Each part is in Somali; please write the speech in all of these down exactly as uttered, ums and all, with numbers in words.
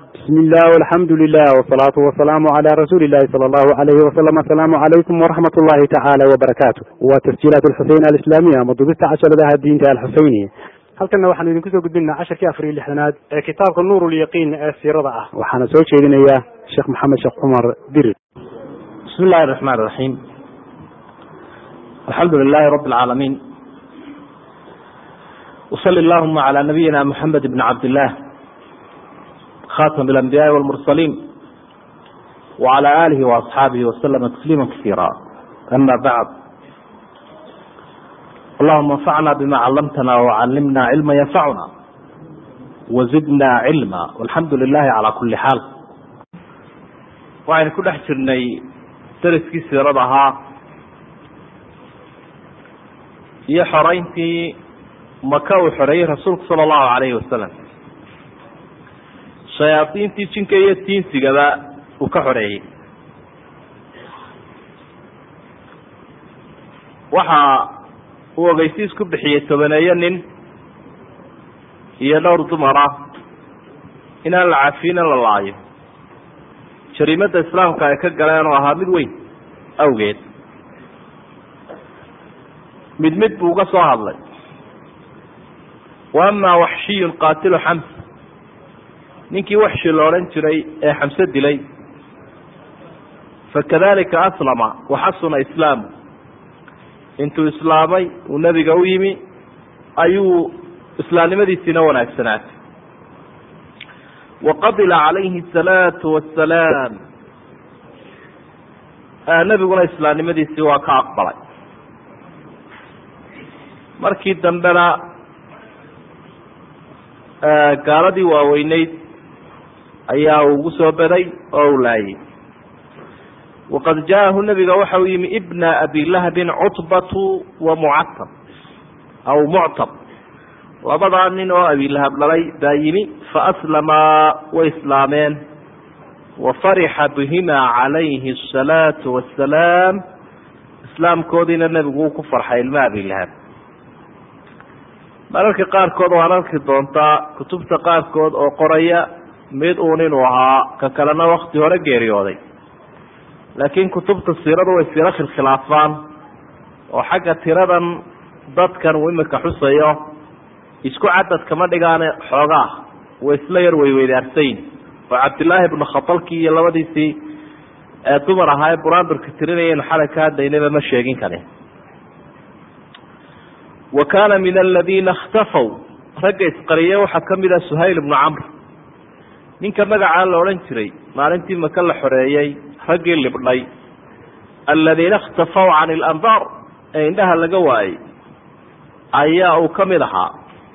بسم الله والحمد لله والصلاة والسلام على رسول الله صلى الله عليه وسلم. السلام عليكم ورحمة الله تعالى وبركاته. وتسجيلات الحسين الإسلامية مضبوطة عشر ذا الدين الحسيني. halkana waxaan idinku soo gudbinaa casharkii afar iyo lixdanaad ee kitaabka nuurul yaqiin ee siirada ah waxaana soo jeedinayaa sheekh maxamed sheekh cumar dirir. bismillahi raxmaani raxiim alxamdulilahi rabbi alcaalamiin wasali allahuma calaa nabiyina muxamed ibni cabdillaah khaatami alambiyaai walmursaliin wacalaa aalihi waasxaabihi wasalama tasliima kasiira ama bacd. اللهم انفعنا بما علمتنا وعلمنا علما ينفعنا وزدنا علما والحمد لله على كل حال. waxaynu ku dhex jirnay dariskii siirada ahaa iyo xoreyntii maka uu xoreeyey rasuulku sala allahu alayhi wasalam, shayaadiintii jinka iyo tiinsigaba uu ka xoreeyey. waxaa uu ogeysiis ku bixiyey tobaneeyo nin iyo dhowr dumar ah inaan la cafiin in la laayo jariimada islaamka ay ka galeen oo ahaa mid weyn awgeed. mid mid buu uga soo hadlay. wa amaa waxshiyun qaatilu xams, ninkii waxshi la odhan jiray ee xamse dilay, fakadalika aslama waxasuna islaamu, intuu islaamay uu nebiga u yimi ayuu islaamnimadiisiina wanaagsanaatay. waqabila calayhi asalaatu wassalaam, nebiguna islaamnimadiisii waa ka aqbalay. markii dambena gaaladii waaweyneyd ayaa ugu soo baday oo u laayay. waqad jaahu nabiga waxa uu yimi ibna abi lahabin cutbatu wa mucatab aw muctab, labadaa nin oo abilahab dhalay baa yimi. faaslamaa way islaameen. wafarixa bihima calayhi asalaatu wassalaam, islaamkoodiina nebigu wuu ku farxay ilma abilahab. mararka qaarkood waan arki doontaa kutubta qaarkood oo qoraya mid uun inuu ahaa ka kalena wakti hore geeriyooday, laakiin kutubta siiradu way siiro khilkhilaafaan oo xagga tiradan dadkan uu imika xusayo isku cadad kama dhigaane xoogaa way isla yar weyweydaarsayn. oo cabdillaahi ibnu khatalkii iyo labadiisii ee dumar ahaa ee buraanburka tirinayaynu xalay ka hadlaynaba ma sheegin kani. wa kaana min aladiina ikhtafaw, ragga isqariye waxaa ka mid ah suhayl ibnu camr, ninka magacaa la odhan jiray maalintii maka la xoreeyey raggii libdhay, aladiina ikhtafaw can ilandaar, ee indhaha laga waayey ayaa uu ka mid ahaa.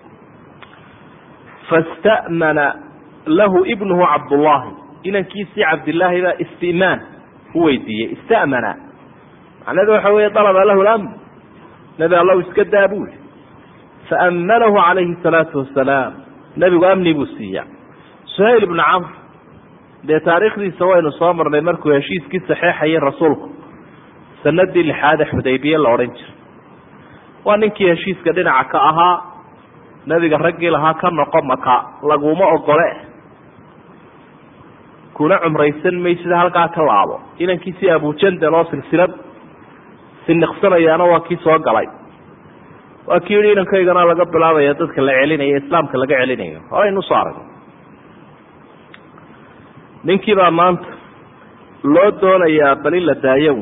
fasta'mana lahu ibnuhu cabdullaahi, inankiisii cabdillaahi baa isti'maan u weydiiyey. istamana macnaheedu waxa weeye dalaba lahu lamn, nebi allahu iska daa buu yihi. faamanahu calayhi salaatu wasalaam, nebigu amni buu siiya. suhayl ibnu camr dee taariikhdiisa waynu soo marnay markuu heshiiskii saxeexayay rasuulku sanadii lixaad ee xudaybiye la odhan jiray. waa ninkii heshiiska dhinaca ka ahaa, nebiga raggii lahaa ka noqo maka laguma ogole, kuna cumraysan maysida halkaa ka laabo. inankiisii abujandal oo silsilad siniqsanayaana waa kii soo galay. waa kii yihi inankaygana laga bilaabaya dadka la celinayo, islaamka laga celinayo. horaynu soo aragno. ninkii baa maanta loo doonayaa bal in la daayo.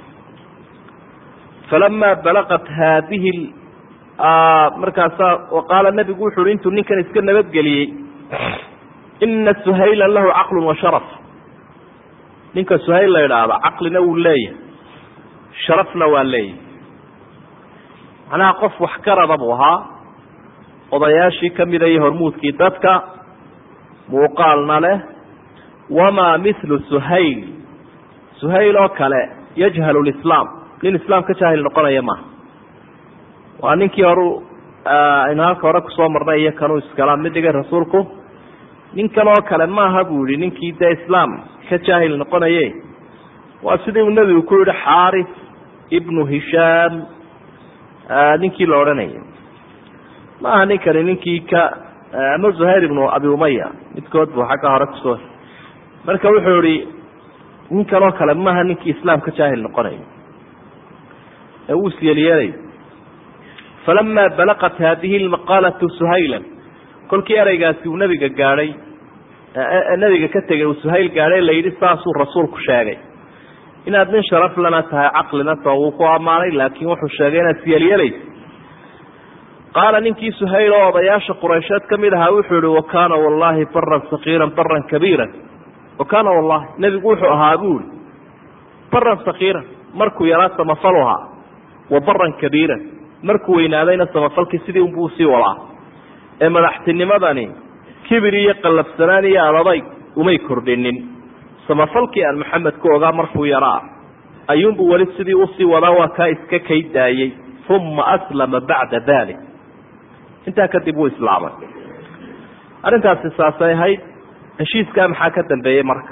falamaa balaqat haadihi markaasaa waqaala nebigu wuxu uhi intuu ninkan iska nabadgeliyey, ina suhayla lahu caqlun wa sharaf, ninka suhayl la idhaahda caqlina wuu leeyahay, sharafna waa leeyahay. macnaha qof wax karada buu ahaa, odayaashii kamida iyo hormuudkii dadka, muuqaalna leh. wamaa mithlu suhayl, suhayl oo kale yajhalu lislaam, nin islaam ka jaahil noqonaya maaha. waa ninkii horu aynu halka hore kusoo marnay iyo kanuu iskala mid dhigay rasuulku. ninkan oo kale maaha buu yihi ninkii dee islaam ka jaahil noqonaye. waa sidii uu nebigu ku yihi xaaris ibnu hishaam ninkii la odhanayay. maaha ninkani ninkii ka ama Zuhayr ibn Abi Umayya midkood buu xagga hore ku soo marka wuxuu yiri nin kale kale ma aha ninkii islaamka jaahil noqonay ee uu siyeeliyay falamma balaqat hadhihi almaqalatu Suhaylan kolkii eraygaasi uu nabiga gaaray nabiga ka tagay uu Suhayl gaaray leeydi saasuu rasuulku sheegay inaad nin sharaf lana tahay aqlina tawu ku amaanay laakiin wuxuu sheegay inaad siyeeliyay qaala ninkii Suhayl oo odayaasha Quraysheed kamid ahaa wuxuu yiri wakaana wallahi barran saqiiran barran kabiiran wakaana wallahi nabigu wuxuu ahaa buul barran saqiiran markuu yaraa samafalha wa barran kabiiran markuu weynaadayna samafalkii sidii uu buu sii walaa ee madaxtinimadani kibiriye qalabsanaaniya abaday umay kordhinin samafalkii aan Maxamed ku ogaa markuu yaraa ayuunbu wali sidii uu sii wadaa waa ka iska kaydaayay thumma aslama ba'da dhalik inta kadib uu islaamay arintaasi saasay hayd heshiiska maxaa ka dambeeyay marka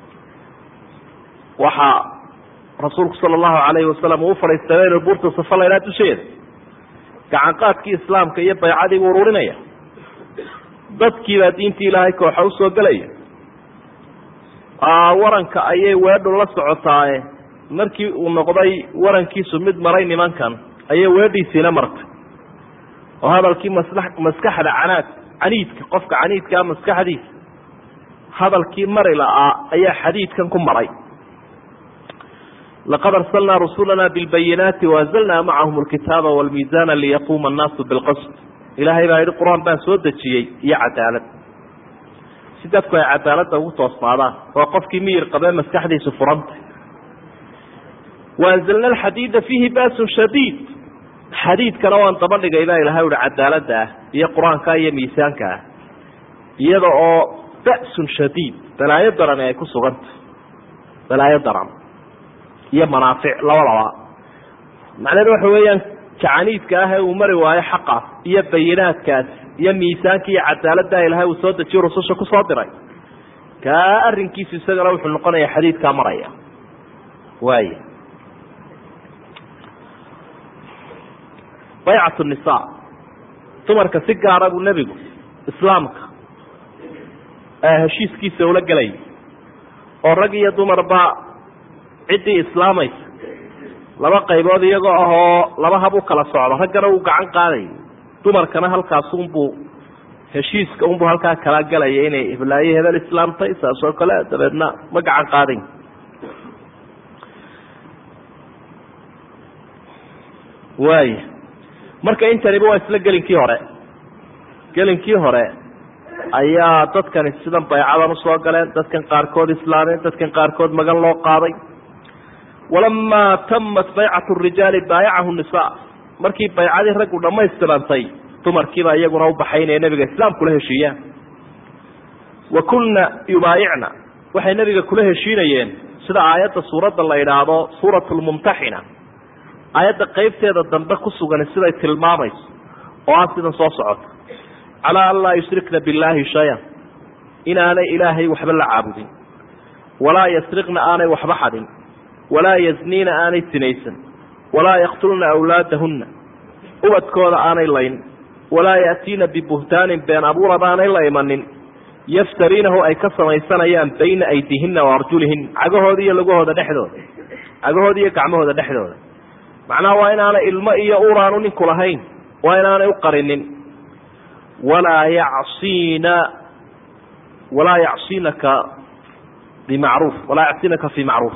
waxa rasuulku sallallahu alayhi wasallam uu fariistay buurta Safalayna dusheeda gacan qaadkii islaamka iyo bay'adii uu ururinaya dadkii baa diintii Ilaahay kooxa u soo galay aa waranka ayay weedhu la socotaaye markii uu noqday warankiisu mid maray nimankan ayay weedhiisina martay oo hadalkii maslax maskaxda canaad caniidka qofka caniidka maskaxdiisa hadalkii mari la ayaa xadiidkan ku maray لقد أرسلنا رسولنا بالبينات وأنزلنا معهم الكتاب والميزان ليقوم الناس بالقسط إلهي بقى القرآن بقى سودة شيء يا عدالة سيدتك يا عدالة وتصنع وقف كمير قبل ما استحدي سفرمت وأنزلنا الحديد فيه بأس شديد حديد كنوان طبعا إلهي لهي العدالة ده يا قرآن كاية ميسان كا يدعو بأس شديد فلا يقدر أن يكون صغنت فلا يقدر يا منافع لا ولا معنى روح ويان كعنيد كاه ومر واي حقه يا بينات كاس يا ميسانك يا عدالة إلهي وصوت تشير رصوصة كصادرة كأرن كيس السجل روح النقطة يا حديد كامرية واي بيعة النساء تمر كسجة عرب النبي إسلامك آه شيس كيس ولا جلي الرجية تمر با عدي إسلامي لما قيبود يقعه لما هبو كلا صعبة هجروا قعن قادي تمر كان هالكا صنبو هشيس كأنبو هالكا كلا جلي يعني إبلاي هذا الإسلام تيسا سو كلا تبدنا ما قعن قادي واي marka intani waa isla gelinkii hore gelinkii hore ayaa dadkan sidan bay'adan soo galeen dadkan qaarkood islaameen dadkan qaarkood magan loo qaaday ولما تمت بيعة الرجال بايعه النساء markii bay'adii rag u dhameystirantay dumarkiiba iyaguna u baxaynay nabiga islaamku la heshiiyay wa kulna yubaayicna waxay nabiga kula heshiinayeen sida aayada suurada la yiraahdo suuratul mumtahina aayada qaybteeda dambe ku sugan sida tilmaamayso oo sidan soo socota ala alla yushrikna billahi shay'an inaana ilaahay waxba la caabudin wala yasriqna aanay waxba xadin ولا يزنين آني تنيسا ولا يقتلن أولادهن أبدكوذ آني لين ولا يأتين ببهتان بين أبو رباني ليمن يفترينه أي كسر يسان أيام بين أيديهن وأرجلهن عقوه ذي لقوه ذا دحدود عقوه ذي كعمه ذا دحدود معناه وإن أنا إلمائي أوران كلهين وإن أنا يقرن ولا يعصين ولا يعصينك بمعروف ولا يعصينك في معروف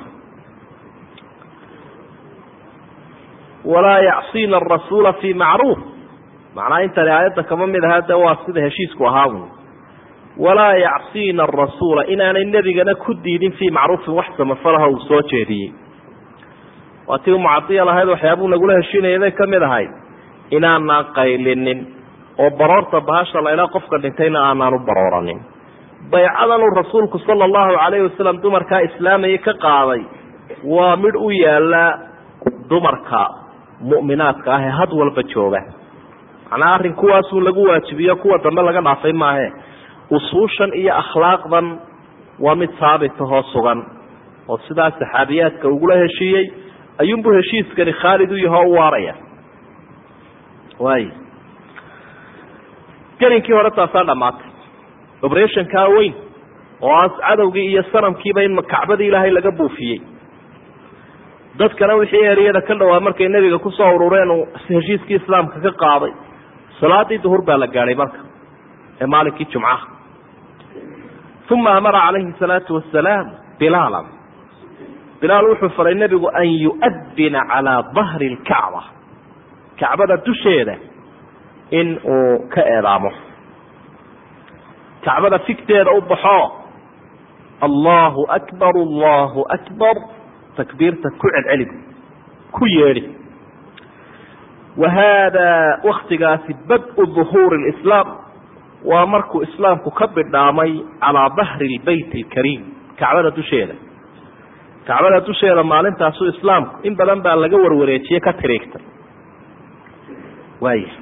ولا يعصين الرسول في معروف معناه انت لآيات كمان من هذا واسد هشيسك وهاون ولا يعصين الرسول إن أنا النبي أنا كدين في معروف وحسن مفرها وصوتي واتيو معطية لهذا وحيابون نقولها الشيء إذا كمل هاي إن أنا قيلين وبررت بهاش الله إلا قفك النتين أنا نبررني بيعنا الرسول صلى الله عليه وسلم دمر كإسلامي كقاضي ومدعو يالا دمر كا مؤمنات كاه هاد والبجوبة أنا أعرف كواسو لجوا تبيه كوا دم لجا نافين معه وصوشا إيا أخلاق ضن ومتصابت تهاصغا وصدا السحابيات كوجله شيء أيوم به شيء كان خالد يهواريا واي gelinkii hore taasaa dhammaatay operationkaa weyn oo aas cadowgii iyo sanamkiiba in kacbadii ilaahay laga buufiyey. dadkana wixii eriyada ka dhawaa markay nebiga kusoo urureen uu heshiiskii islaamka ka qaaday, salaadii duhur baa la gaadhay marka ee maalinkii jumcaha. uma amara calayhi salaatu wasalaam bilaalan, bilaal wuxuu faray nebigu an yu'adina calaa dahri lkacba, kacbada dusheeda in uu ka eedaamo, kacbada figteeda u baxo allahu akbar allahu akbar takbiirta ku celceli ku yeedhi. wa haadaa waktigaasi bad-u duhuuri lislaam, waa markuu islaamku ka bidhaamay calaa dahri lbeyt alkariim, kacbada dusheeda. kacbada dusheeda maalintaasuu islaamku in badan baa laga warwareejiyey ka tiriigtay. waaya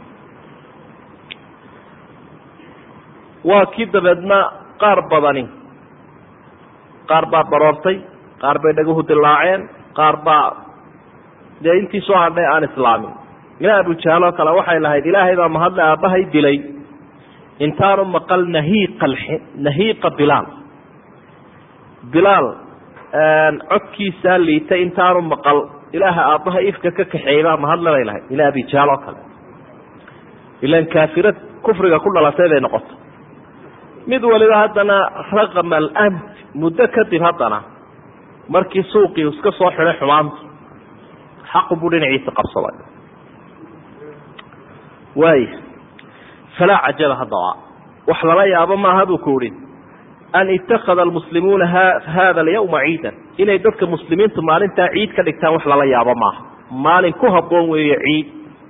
waa kii dabeedna qaar badani qaar baa baroortay, qaar bay dhaguhu dilaaceen, qaar baa dee intii soo hadhay aan islaamin. ila abujahl oo kale waxay lahayd ilaahay baa mahadle aabbahay dilay intaanu maqal nahiiqa nahiiqa bilaal, bilaal codkiisaa liitay intaanu maqal ilaaha aabbaha ifka ka kaxeeyey baa mahadle bay lahayd ila abijahl oo kale. ilan kaafirad kufriga ku dhalatay bay noqoto. mid waliba haddana raqama alamf, muddo kadib haddana markii suuqii iska soo xidhay xumaanta, xaqu buu dhinaciisa qabsaday. waay falaa cajaba, haddaba wax lala yaabo maaha buu ku uhi an ittakhada almuslimuuna hada alyawma ciidan, inay dadka muslimiintu maalintaa ciid ka dhigtaan wax lala yaabo maaha. maalin ku habboon weeye ciid,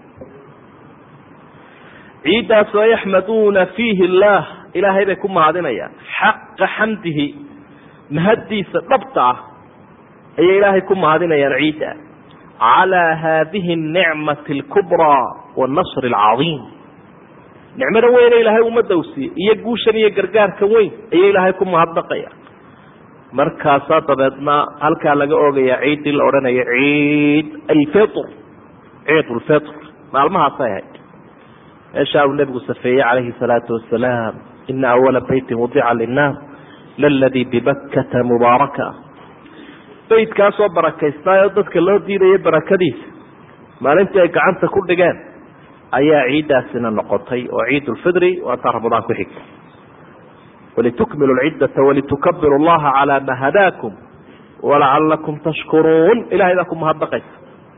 ciiddaasoo yaxmaduuna fiihi illaah, ilaahay bay ku mahadinayaan xaqa xamdihi, mahaddiisa dhabta ah ayay ilaahay ku mahadinayaan ciidda calaa haadihi anicmati alkubraa waannasri alcadiim. nicmada weyne ilaahay ummadda u siiyey iyo guushan iyo gargaarka weyn ayay ilaahay ku mahadnaqayaan. markaasaa dabeedna halkaa laga oogayaa ciiddii la odhanayo ciid alfitr, ciid lfitr, maalmahaasay ahayd. meeshaa uu nebigu safeeyey calayhi salaatu wasalaam, ina awala beytin wadica linnaas laladii bibakkata mubaaraka. beydkaasoo barakaysnaayoo dadka loo diidayo barakadiisa maalintii ay gacanta ku dhigeen ayaa ciiddaasina noqotay oo ciid ulfidri waataa ramadaan ku xigta. walitukmilu lciddata walitukabiru llaha calaa ma hadaakum walacalakum tashkuruun, ilahay baa ku mahadnaqaysa.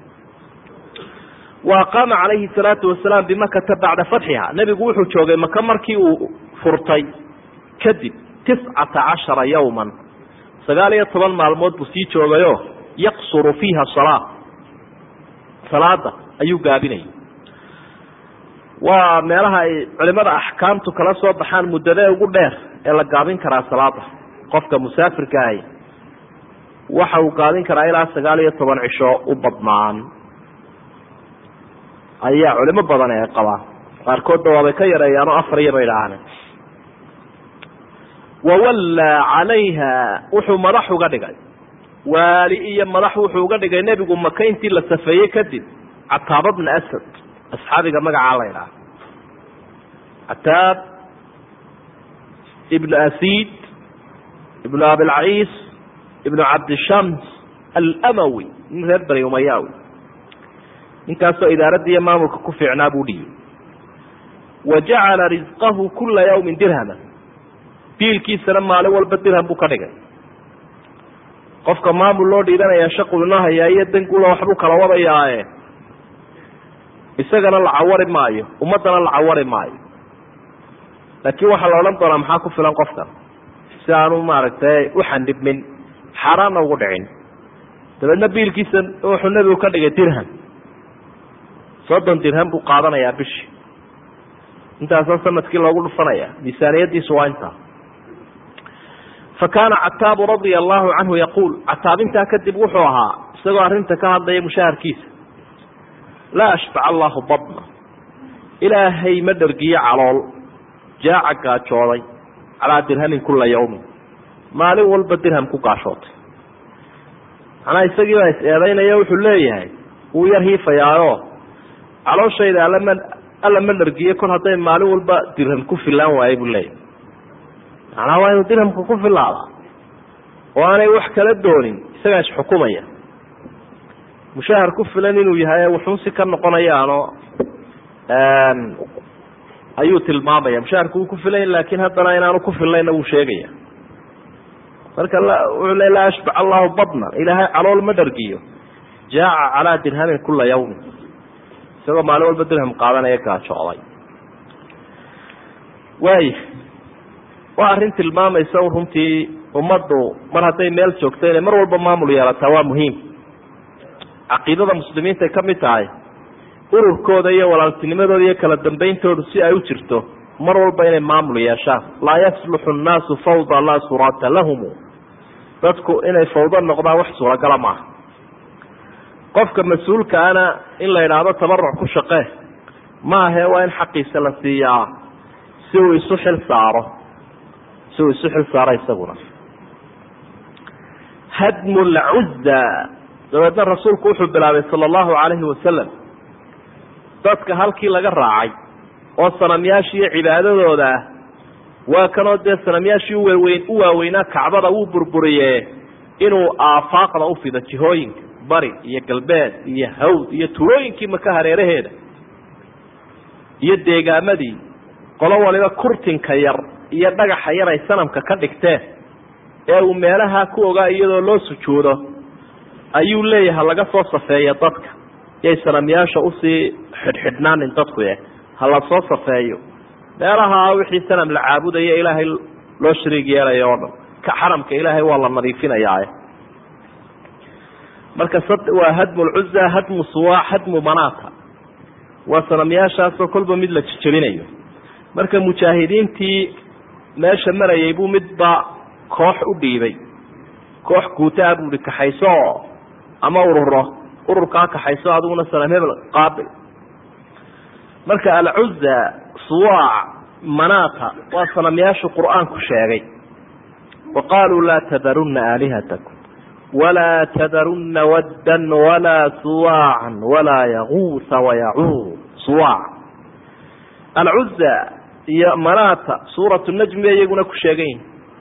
wa aqaama calayhi salaatu wasalaam bimakata bacda fatxiha, nebigu wuxuu joogay maka markii uu furtay kadib tiscata cashara yawman, sagaal iyo toban maalmood buu sii joogayo yaqsuru fiiha salaa, salaada ayuu gaabinayay. waa meelaha ay culimada axkaamtu kala soo baxaan muddadee ugu dheer ee la gaabin karaa salaada. qofka musaafirka ahi waxa uu gaabin karaa ilaa sagaal iyo toban cisho u badnaan, ayaa culimo badan ee qabaa. qaarkoodna waabay ka yareeyaan oo afar iyo bay dhahaan. wawallaa calayha, wuxuu madax uga dhigay, waali iyo madax wuxuu uga dhigay nebigu maka intii la safeeyey kadib cataab bna asad, asxaabiga magacaa la ydhaha cataab ibnu asiid ibnu abilcays ibnu cabdishams alamawi, nin reer bani umayaawi, ninkaasoo idaaradda iyo maamulka ku fiicnaa buu dhiyey. wa jacala risqahu kula yawmin dirhama, biilkiisana maalin walba dirham buu ka dhigay. qofka maamul loo dhiibanaya shaqu inoo hayaa iyo dangula waxbuu kala wadayaae isagana la cawari maayo, ummaddana la cawari maayo. laakiin waxaa la odhan doonaa maxaa ku filan qofkan si aanu maaragtay u xandhibmin, xaaraanna ugu dhicin. dabeedna biilkiisa wuxuu nebigu ka dhigay dirham, soddon dirham buu qaadanayaa bishii. intaasoo sanadkii loogu dhufanaya, miisaaniyadiisu waa intaa. fakaana cataabu radia allahu canhu yaquul, cataabintaa kadib wuxuu ahaa isagoo arrinta ka hadlaya mushaharkiisa, laa ashbac allahu badna, ilaahay ma dhergiyo calool, jaaca gaajooday calaa dirhamin kula yawmin, maalin walba dirham ku gaashootay. manaa isagii baa is eedaynaya, wuxuu leeyahay wuu yar hiifayaayo calooshayda allama alla ma dhargiye kol hadday maalin walba dirham ku filaan waaye buu leeyahy macnaha waa inuu dirhamka ku filaada oo aanay wax kala doonin isagaa isxukumaya mushahar ku filan inuu yahay wuxuunsi ka noqonayaano ayuu tilmaamaya mushaharku wuu ku filan laakiin haddana inaanu ku filnayna wuu sheegaya marka wuxuu le laa ashbac allahu badna ilaahay calool ma dhargiyo jaaca calaa dirhamin kula yawmin isagoo maalin walba dirham qaadanaya gaajooday waay waa arrin tilmaamaysa runtii ummaddu mar hadday meel joogto inay mar walba maamul yeelataa waa muhiim caqiidada muslimiinta ay ka mid tahay ururkooda iyo walaaltinimadooda iyo kala dambayntoodu si ay u jirto mar walba inay maamul yeeshaan laa yasluxu annaasu fawda laa suraata lahum dadku inay fawdo noqdaan wax suuragala maaha qofka mas-uulkaana in la idhaahdo tabaruc ku shaqee maahe waa in xaqiisa la siiyaa si uu isu xil saaro si uu isu xil saaro isaguna hadmu lcuzza dabeedna rasuulku wuxuu bilaabay sala allahu calayhi wasalam dadka halkii laga raacay oo sanamyaashii iyo cibaadadooda ah waa kanoo dee sanamyaashii uweyn u waaweynaa kacbada wuu burburiye inuu aafaaqda u fido jihooyinka bari iyo galbeed iyo hawd iyo tulooyinkii maka hareeraheeda iyo deegaamadii qolo waliba kurtinka yar iyo dhagaxa yar ay sanamka ka dhigteen ee uu meelaha ku ogaa iyadoo loo sujuudo ayuu leeyahay laga soo safeeya dadka yay sanamyaasha usii xidhxidhnaanin dadku eh ha la soo safeeyo meelaha wixii sanam la caabudaya ilaahay loo shariig yeelayo oo dhan ka xaramka ilaahay waa la nadiifinayaa marka waa hadmu lcuzza hadmu suwaac hadmu manaata waa sanamyaashaasoo kolba mid la jejebinayo marka mujaahidiintii meesha marayay buu midba koox u dhiibay koox guutaa buu hi kaxayso ama ururo ururkaa kaxayso adiguna sanam hebel qaabil marka alcuzza suwaac manaata waa sanamyaashu qur'aanku sheegay wa qaaluu laa tadarunna aalihatakum walaa tadarunna waddan walaa suwaacan walaa yaguusa wayacuur suwaac alcuzza iyo manaata suuratu najmi bay iyaguna ku sheegayin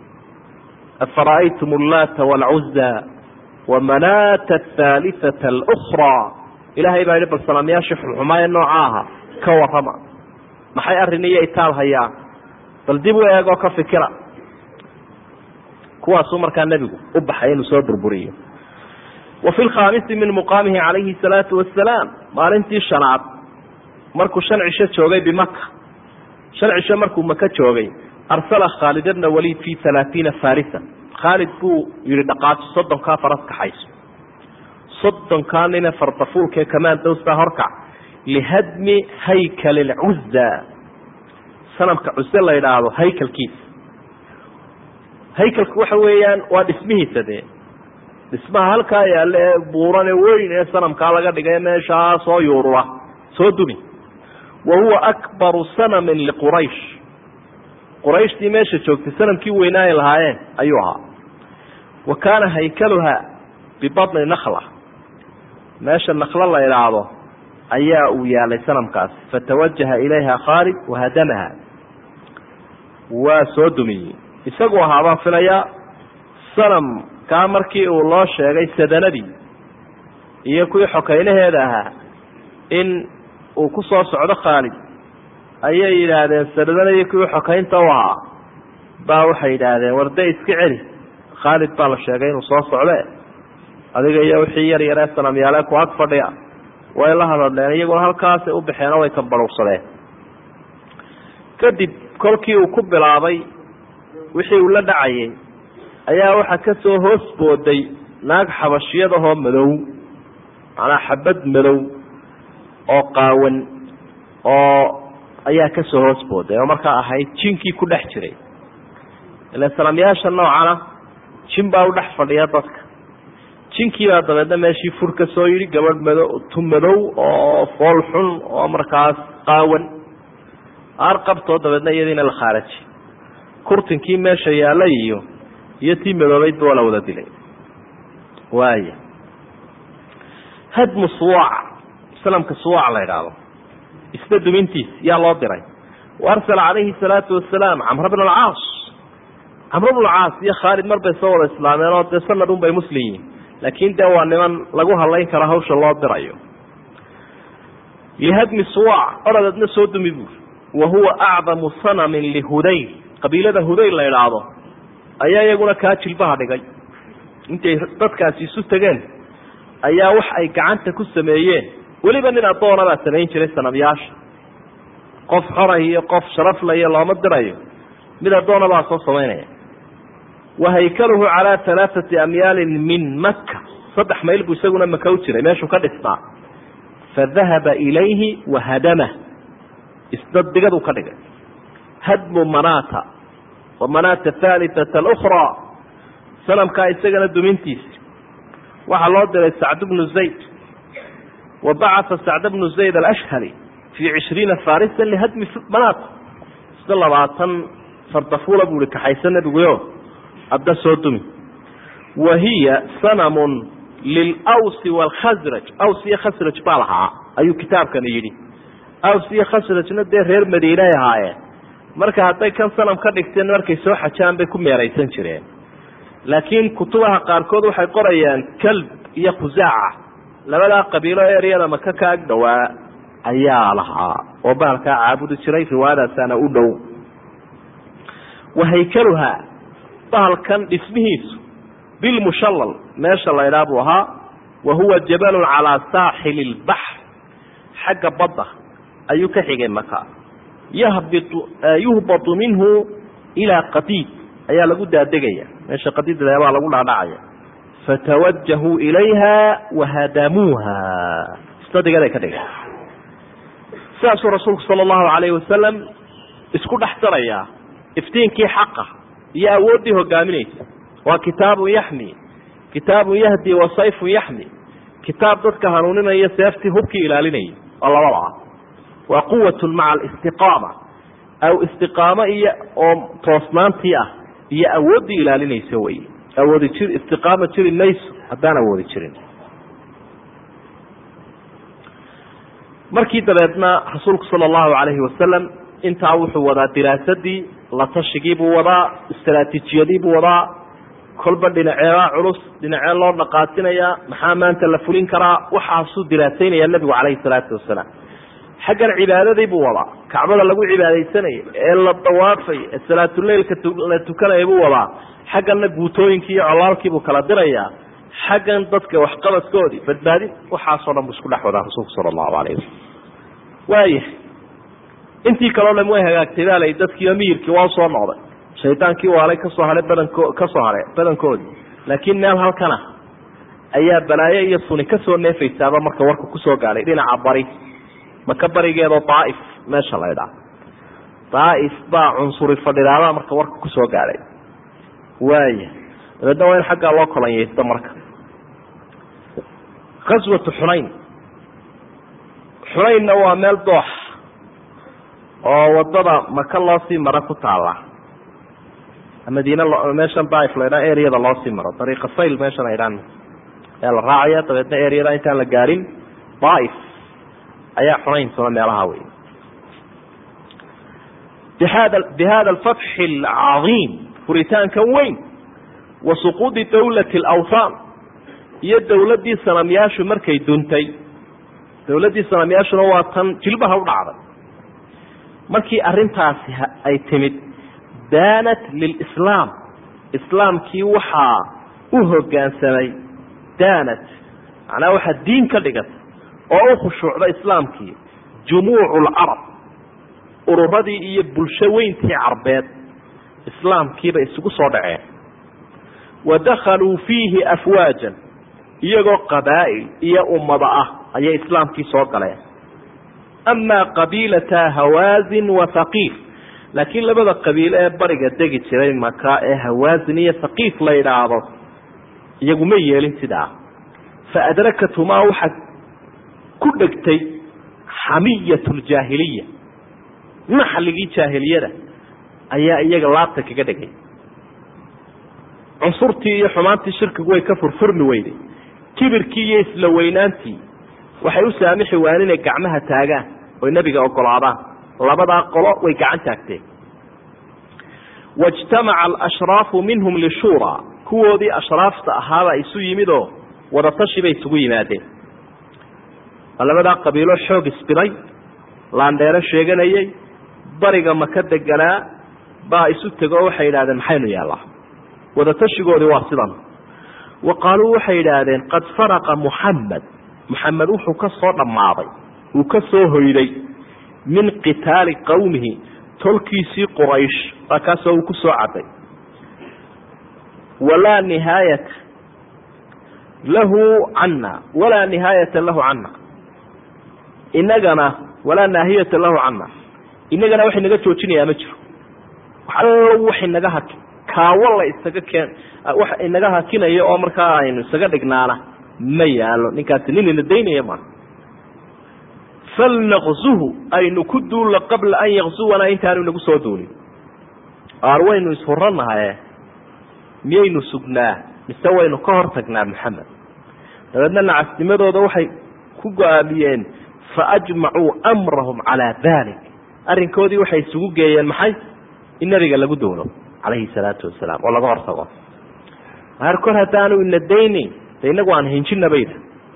afara'aytum allaata waalcuzza wamanaata athaalithata alukraa ilaahay baa yidhi bal sanamyaashii xulxumaaya nooca aha ka warrama maxay arrin iyo itaal hayaan bal dib u eegoo ka fikira kuwaasuu markaa nebigu u baxay inuu soo burburiyo wa fi lkhaamisi min muqaamihi calayhi salaatu wasalaam maalintii shanaad markuu shan cisho joogay bimaka shan cisho markuu maka joogay arsala khaalid bna waliid fi halaaiina farisa khaalid buu yihi dhaqaajo soddonkaa faras kaxayso soddonkaa nina fardafuulkae kamaan dowstaa horkac lihadmi haykal alcuzza sanamka cuzze la idhaahdo haykalkiisa haykalku waxa weeyaan waa dhismihiisa dee dhismaha halkaa yaalla ee buurane weyn ee sanamkaa laga dhigay meeshaa soo yuurura soo dumi wa huwa akbaru sanamin liquraysh qurayshtii meesha joogtay sanamkii weynaa ay lahaayeen ayuu ahaa wa kaana haykaluha bibadni nakla meesha naklo la idhaahdo ayaa uu yaalay sanamkaasi fatawajaha ilayha khaalid wahadamaha waa soo dumiyey isagu ahaa baan filayaa sanamkaa markii uu loo sheegay sadanadii iyo kuwii xokaynaheeda ahaa in uu ku soo socdo khaalid ayay yidhaahdeen sadanadii kuwii xokaynta u ahaa baa waxay yidhaahdeen warde iska celi khaalid baa la sheegay inuu soo socde adiga iyo wixii yar yaree sanamyaale ku ag fadhiya way la hadadleen iyaguna halkaasay u baxeen oo way ka baruursadeen kadib kolkii uu ku bilaabay wixii uu la dhacayay ayaa waxaa ka soo hoos booday naag xabashiyadahoo madow macnaa xabad madow oo qaawan oo ayaa ka soo hoos booday oo markaa ahayd jinkii ku dhex jiray ila sanamyaasha noocana jin baa u dhex fadhiya dadka jinkii baa dabeedna meeshii fur ka soo yidhi gabadh mado tu madow oo fool xun oo markaas qaawan aar qabtoo dabeedna iyadiina la khaaraji kurtinkii meesha yaallay iyo iyo tii madoobaydba waa la wada dilay waaya hadmu suwaac sanamka suwaac la idhaahdo isna dumintiis yaa loo diray waarsala calayhi salaatu wasalaam camr bn alcaas camr bn alcaas iyo khaalid mar bay soo wada islaameen oo dee sanad un bay muslim yihiin laakiin dee waa niman lagu hadlayn karo hawsha loo dirayo lihadmi suwaac oradadna soo dumi buuri wa huwa acdamu sanamin lihudayl qabiilada hudayl la idhaahdo ayaa iyaguna kaa jilbaha dhigay intay dadkaasi isu tegeen ayaa wax ay gacanta ku sameeyeen weliba nin addoona baa samayn jiray sanamyaasha qof xoray iyo qof sharaflaya looma dirayo mid addoona baa soo samaynaya wa haykaluhu calaa alaaati amyaalin min maka saddex mayl buu isaguna maka u jiray meeshuu ka dhisnaa fadahaba ilayhi wahadamah isdaddigadu ka dhigay hadmu manata wa manata haalitata alukraa sanamkaa isagana dumintiisi waxaa loo diray sacd bnu zayd wa bacaa sacd bnu zayd alashhali fii cishriina farisa lihadmi manata isna labaatan fardafuula buu ihi kaxaysa nebiguyo adda soo dumi wa hiya sanamun lilawsi waalkhasraj aws iyo khasraj baa lahaa ayuu kitaabkani yidhi aws iyo khasrajna dee reer madiine ay ahaayeen marka hadday kan sanam ka dhigteen markay soo xajaan bay ku meeraysan jireen laakiin kutubaha qaarkood waxay qorayaan kalb iyo khusaaca labadaa qabiilo eryada maka ka ag dhowaa ayaa lahaa oo baalkaa caabudi jiray riwaayadaasaana u dhow wa haykaluhaa bahalkan dhismihiisu bilmushallal meesha la ydhaa buu ahaa wa huwa jabalun calaa saaxili lbaxr xagga badda ayuu ka xigay maka yahbitu yuhbatu minhu ilaa qadiid ayaa lagu daadegaya meesha qadiidbaa lagu dhaadhacaya fatawajahuu ilayha wahadamuuha isnadigaday ka dhigay sidaasuu rasuulku sala allahu calayhi wasalam isku dhex darayaa iftiinkii xaqa iyo awooddii hogaaminaysa waa kitaabun yaxmi kitaabun yahdi wa sayfun yaxmi kitaab dadka hanuuninaya seeftii hubkii ilaalinaya oo labada ah waa quwatun maca alistiqaama aw istiqaamo iyo oo toosnaantii ah iyo awooddii ilaalinaysa wey awoodi jir istiqaama jiri mayso haddaan awoodi jirin markii dabeedna rasuulku sala allahu calayhi wasalam intaa wuxuu wadaa diraasadii la tashigii buu wadaa istaraatiijiyadii buu wadaa kolba dhinaceebaa culus dhinacee loo dhaqaatinayaa maxaa maanta la fulin karaa waxaasuu diraasaynaya nebigu calayhi salaatu wasalaam xaggan cibaadadii buu wadaa kacbada lagu cibaadaysanayay ee la dawaafay ee salaatuleilka la tukanaya buu wadaa xagganna guutooyinkii iyo colaalkii buu kala dirayaa xaggan dadka waxqabadkoodii badbaadin waxaasoo dhan buu isku dhex wadaa rasuulku sala allahu calayh wasalam waayahay intii kaleo dham way hagaagtay baa lay dadkiiyo miyirkii waa usoo noqday shaydaankii waalay kasoo hahay badanko kasoo hahay badankoodii laakiin meel halkana ayaa balaayo iyo suni kasoo neefaysaaba marka warka kusoo gaadhay dhinaca bari maka barigeedoo daaif meesha la ydhaa daaif baa cunsuri fadhidaabaa marka warka kusoo gaadhay waaya dabeedna waa in xaggaa loo kolanyaysto marka khaswatu xunayn xunaynna waa meel doox oo wadada maka loo sii maro ku taala madiina meeshan daaif la ydhaa eryada loo sii maro dariiqa sayl meeshan ay dhaan ayaa la raacaya dabeedna eryada intaan la gaadhin daaif ayaa xunayntuna meelaha wey bihada alfatxi alcadiim furitaankan weyn wa suquudi dawlati alawthaan iyo dawladdii sanamyaashu markay duntay dawladdii sanamyaashuna waa tan jilbaha u dhacday markii arrintaasi ay timid daanat lilislaam islaamkii waxaa u hoggaansamay daanat macnaha waxaa diin ka dhigatay oo u khushuucda islaamkii jumuucu lcarab ururadii iyo bulsho weyntii carbeed islaamkiibay isugu soo dhaceen wa dakhaluu fiihi afwaajan iyagoo qabaa'il iyo ummada ah ayay islaamkii soo galeen amaa qabiilata hawaazin wa haqiif laakiin labada qabiil ee bariga degi jiray maka ee hawaazin iyo haqiif la yidhaahdo iyagu ma yeelin sidaa fa adrakathumaa waxa ku dhegtay xamiyat ljaahiliya naxligii jaahiliyada ayaa iyaga laabta kaga dhegay cunsurtii iyo xumaantii shirkigu way ka furfurmi weyday kibirkii iyo isla weynaantii waxay u saamixi waan inay gacmaha taagaan oy nebiga ogolaadaan labadaa qolo way gacan taagteen wاجtamaca alashraafu minhum lishuura kuwoodii ashraafta ahaabaa isu yimidoo wadatashi bay isugu yimaadeen labadaa qabiilo xoog isbiday laandheero sheeganayay bariga maka deganaa baa isu tegoo waxay yidhahdeen maxaynu yeellaa wadatashigoodii waa sidan wa qaaluu waxay yidhaahdeen qad faraqa muxamed muxamed wuxuu ka soo dhammaaday uu ka soo hoyday min qitaali qowmihi tolkiisii quraysh baa kaasoo uu ku soo caday walaa nihaayata lahu cana walaa nihaayata lahu cana inagana walaa naahiyata lahu cana inagana wax inaga joojinayaa ma jiro allo wax inaga haki kaawo la isaga keen wax inaga hakinaya oo markaa aynu isaga dhignaana ma yaalo ninkaasi nin ina daynaya ma falnaqzuhu aynu ku duulla qabla an yaqzuwana intaanu inagu soo duulin aar waynu isfuranahaye miyaynu sugnaa mise waynu ka hor tagnaa maxamed dabeedna nacasnimadooda waxay ku go-aamiyeen faajmacuu amrahum calaa dalik arrinkoodii waxay isugu geeyeen maxay in nabiga lagu doono calayhi salaatu wasalaam oo laga hortago maar kor haddaanu ina daynayn de inagu aan hinjina bayda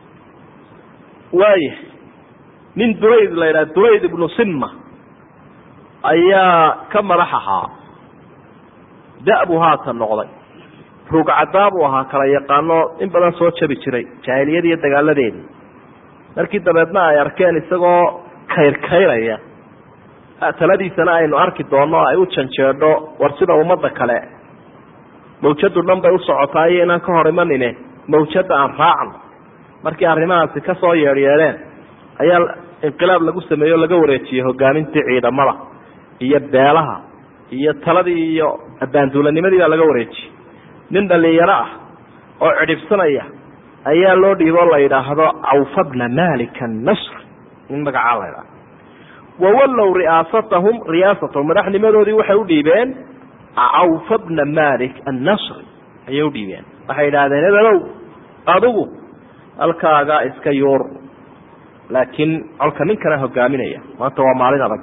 waaya nin durayd la yidhaha durayd ibnu simma ayaa ka madax ahaa da-buu haatan noqday ruugcadaabuu ahaa kala yaqaano in badan soo jabi jiray jaahiliyada iyo dagaaladeedii markii dabeedna ay arkeen isagoo kayrkayraya taladiisana aynu arki doonno ay u janjeedho war sida ummadda kale mawjadu dhan bay u socotaa iyo inaan ka hor imanine mawjada aan raacno markii arrimahaasi ka soo yeedhyeedheen ayaa inqilaab lagu sameeyey o laga wareejiyey hogaamintii ciidamada iyo beelaha iyo taladii iyo abaanduulanimadii baa laga wareejiyey nin dhalinyaro ah oo cidhibsanaya ayaa loo dhiibo la yidhaahdo cawfa bna malik annasr in magacaa la ydhaahdo wawallow ri'aasatahum riyaasatahum madaxnimadoodii waxay u dhiibeen cawfa bna malik annasri ayay u dhiibeen waxay yidhahdeen ebelow adigu halkaaga iska yuur laakiin colka nin kana hogaaminaya maanta waa maalin adag